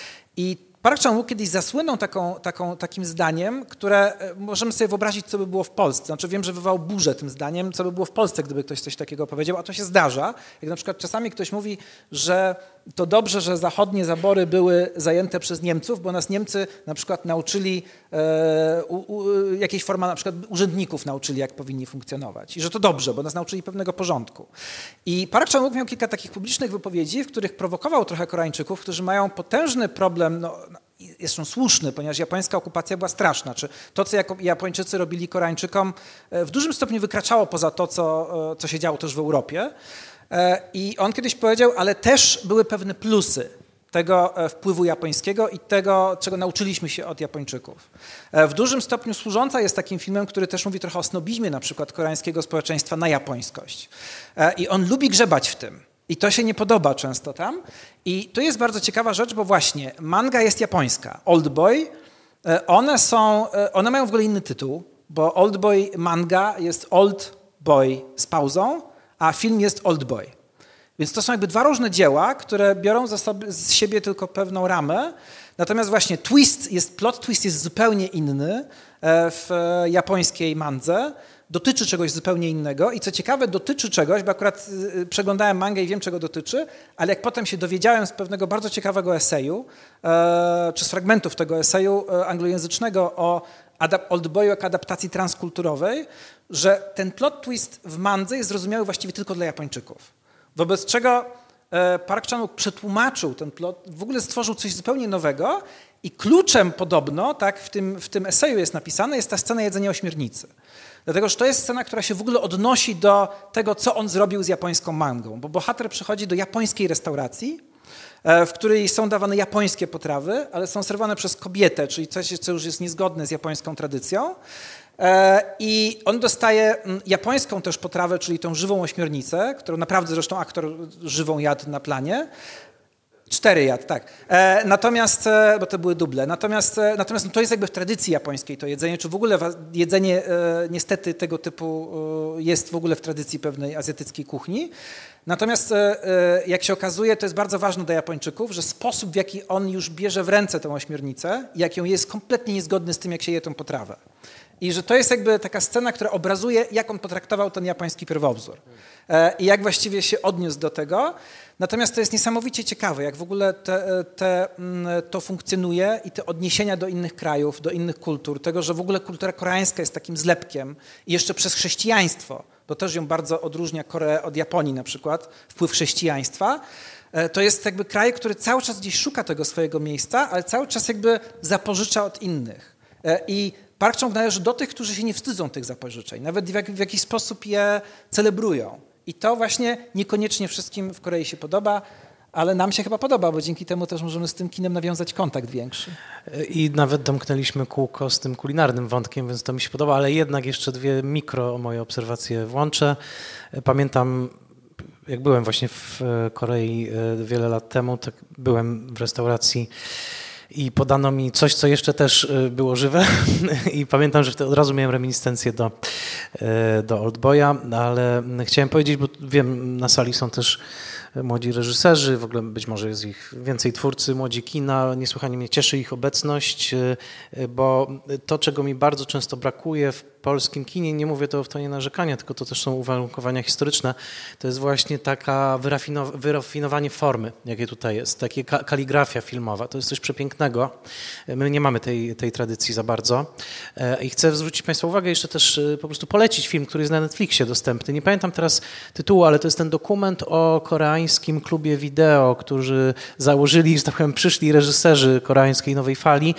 [SPEAKER 1] I Park Chan-wook kiedyś zasłynął taką, taką, takim zdaniem, które możemy sobie wyobrazić, co by było w Polsce. Znaczy wiem, że wywołał burzę tym zdaniem, co by było w Polsce, gdyby ktoś coś takiego powiedział, a to się zdarza. Jak na przykład czasami ktoś mówi, że to dobrze, że zachodnie zabory były zajęte przez Niemców, bo nas Niemcy na przykład nauczyli, e, u, u, jakiejś forma na przykład urzędników nauczyli, jak powinni funkcjonować. I że to dobrze, bo nas nauczyli pewnego porządku. I Park Chan-wook miał kilka takich publicznych wypowiedzi, w których prowokował trochę Koreańczyków, którzy mają potężny problem, no, jest on słuszny, ponieważ japońska okupacja była straszna. Czy to, co Japończycy robili Koreańczykom, w dużym stopniu wykraczało poza to, co, co się działo też w Europie. I on kiedyś powiedział, ale też były pewne plusy tego wpływu japońskiego i tego, czego nauczyliśmy się od Japończyków. W dużym stopniu Służąca jest takim filmem, który też mówi trochę o snobizmie na przykład koreańskiego społeczeństwa na japońskość. I on lubi grzebać w tym. I to się nie podoba często tam. I to jest bardzo ciekawa rzecz, bo właśnie manga jest japońska. Oldboy, one są, one mają w ogóle inny tytuł, bo Oldboy manga jest Old Boy z pauzą, a film jest Oldboy. Więc to są jakby dwa różne dzieła, które biorą za sobie, z siebie tylko pewną ramę. Natomiast właśnie twist jest, plot twist jest zupełnie inny w japońskiej mandze. Dotyczy czegoś zupełnie innego i co ciekawe, dotyczy czegoś, bo akurat przeglądałem mangę i wiem, czego dotyczy, ale jak potem się dowiedziałem z pewnego bardzo ciekawego eseju, e, czy z fragmentów tego eseju e, anglojęzycznego o adap- Oldboyu jako adaptacji transkulturowej, że ten plot twist w mandze jest zrozumiały właściwie tylko dla Japończyków. Wobec czego e, Park Chan-wook przetłumaczył ten plot, w ogóle stworzył coś zupełnie nowego i kluczem podobno, tak w tym, w tym eseju jest napisane, jest ta scena jedzenia ośmiornicy. Dlatego, że to jest scena, która się w ogóle odnosi do tego, co on zrobił z japońską mangą. Bo bohater przychodzi do japońskiej restauracji, w której są dawane japońskie potrawy, ale są serwowane przez kobietę, czyli coś, co już jest niezgodne z japońską tradycją. I on dostaje japońską też potrawę, czyli tą żywą ośmiornicę, którą naprawdę zresztą aktor żywą jadł na planie. Cztery jad, tak. E, natomiast, e, bo to były duble, natomiast, e, natomiast no to jest jakby w tradycji japońskiej to jedzenie, czy w ogóle jedzenie e, niestety tego typu e, jest w ogóle w tradycji pewnej azjatyckiej kuchni. Natomiast e, e, jak się okazuje, to jest bardzo ważne dla Japończyków, że sposób, w jaki on już bierze w ręce tę ośmiornicę, jak ją jest kompletnie niezgodny z tym, jak się je tę potrawę. I że to jest jakby taka scena, która obrazuje, jak on potraktował ten japoński pierwowzór e, i jak właściwie się odniósł do tego. Natomiast to jest niesamowicie ciekawe, jak w ogóle te, te, to funkcjonuje i te odniesienia do innych krajów, do innych kultur, tego, że w ogóle kultura koreańska jest takim zlepkiem i jeszcze przez chrześcijaństwo, bo też ją bardzo odróżnia Koreę od Japonii na przykład, wpływ chrześcijaństwa. To jest jakby kraj, który cały czas gdzieś szuka tego swojego miejsca, ale cały czas jakby zapożycza od innych. I Park Chan-wook należy do tych, którzy się nie wstydzą tych zapożyczeń, nawet w, jak, w jakiś sposób je celebrują. I to właśnie niekoniecznie wszystkim w Korei się podoba, ale nam się chyba podoba, bo dzięki temu też możemy z tym kinem nawiązać kontakt większy.
[SPEAKER 3] I nawet domknęliśmy kółko z tym kulinarnym wątkiem, więc to mi się podoba, ale jednak jeszcze dwie mikro moje obserwacje włączę. Pamiętam, jak byłem właśnie w Korei wiele lat temu, tak byłem w restauracji i podano mi coś, co jeszcze też było żywe i pamiętam, że wtedy od razu miałem reminiscencję do, do Oldboya, ale chciałem powiedzieć, bo wiem, na sali są też młodzi reżyserzy, w ogóle być może jest ich więcej twórcy, młodzi kina. Niesłychanie mnie cieszy ich obecność, bo to, czego mi bardzo często brakuje w polskim kinie, nie mówię to w tonie narzekania, tylko to też są uwarunkowania historyczne, to jest właśnie taka wyrafinow- wyrafinowanie formy, jakie tutaj jest, takie ka- kaligrafia filmowa. To jest coś przepięknego. My nie mamy tej, tej tradycji za bardzo. I chcę zwrócić Państwa uwagę, jeszcze też po prostu polecić film, który jest na Netflixie dostępny. Nie pamiętam teraz tytułu, ale to jest ten dokument o koreańskim klubie wideo, którzy założyli, że tak powiem, przyszli reżyserzy koreańskiej nowej fali.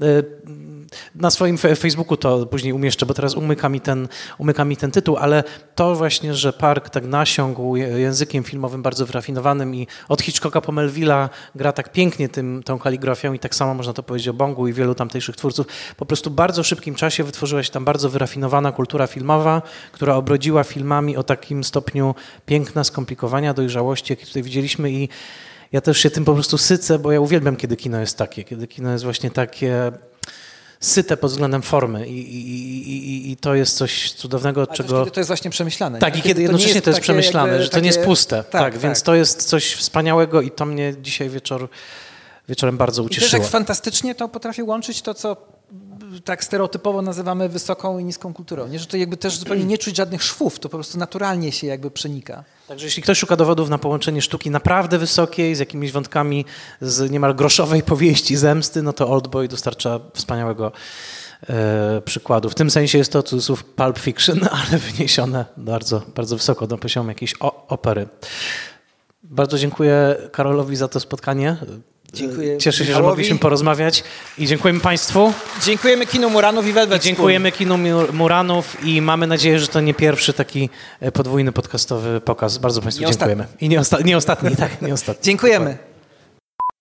[SPEAKER 3] Na swoim Facebooku to później umieszczę, bo teraz umyka mi ten, umyka mi ten tytuł, ale to właśnie, że Park tak nasiągł językiem filmowym bardzo wyrafinowanym i od Hitchcocka po Melville'a gra tak pięknie tym, tą kaligrafią i tak samo można to powiedzieć o Bongu i wielu tamtejszych twórców. Po prostu w bardzo szybkim czasie wytworzyła się tam bardzo wyrafinowana kultura filmowa, która obrodziła filmami o takim stopniu piękna, skomplikowania, dojrzałości, jakie tutaj widzieliśmy i ja też się tym po prostu sycę, bo ja uwielbiam, kiedy kino jest takie, kiedy kino jest właśnie takie syte pod względem formy i, i, i, i to jest coś cudownego,
[SPEAKER 1] A
[SPEAKER 3] czego...
[SPEAKER 1] kiedy to jest właśnie przemyślane.
[SPEAKER 3] Tak,
[SPEAKER 1] nie?
[SPEAKER 3] i kiedy jednocześnie to jest
[SPEAKER 1] takie
[SPEAKER 3] przemyślane,
[SPEAKER 1] jakby
[SPEAKER 3] że to
[SPEAKER 1] takie...
[SPEAKER 3] nie jest puste. Tak,
[SPEAKER 1] Tak,
[SPEAKER 3] tak,
[SPEAKER 1] tak.
[SPEAKER 3] więc to jest coś wspaniałego i to mnie dzisiaj wieczór, wieczorem bardzo
[SPEAKER 1] I też
[SPEAKER 3] ucieszyło.
[SPEAKER 1] jak fantastycznie to potrafi łączyć to, co tak stereotypowo nazywamy wysoką i niską kulturą. Nie, że to jakby też zupełnie nie czuć żadnych szwów, to po prostu naturalnie się jakby przenika.
[SPEAKER 3] Także jeśli ktoś szuka dowodów na połączenie sztuki naprawdę wysokiej z jakimiś wątkami z niemal groszowej powieści zemsty, no to Oldboy dostarcza wspaniałego e, przykładu. W tym sensie jest to cudzysłów Pulp Fiction, ale wyniesione bardzo, bardzo wysoko do poziomu jakiejś o, opery. Bardzo dziękuję Karolowi za to spotkanie.
[SPEAKER 1] Dziękuję
[SPEAKER 3] Cieszę się,
[SPEAKER 1] Michałowi.
[SPEAKER 3] że mogliśmy porozmawiać i dziękujemy Państwu.
[SPEAKER 1] Dziękujemy Kinu Muranów i Velvet Spoon.
[SPEAKER 3] Dziękujemy Kinu Muranów i mamy nadzieję, że to nie pierwszy taki podwójny podcastowy pokaz. Bardzo Państwu
[SPEAKER 1] Nie
[SPEAKER 3] dziękujemy.
[SPEAKER 1] ostatni.
[SPEAKER 3] I nie, osta- nie ostatni, tak, nie ostatni.
[SPEAKER 1] Dziękujemy.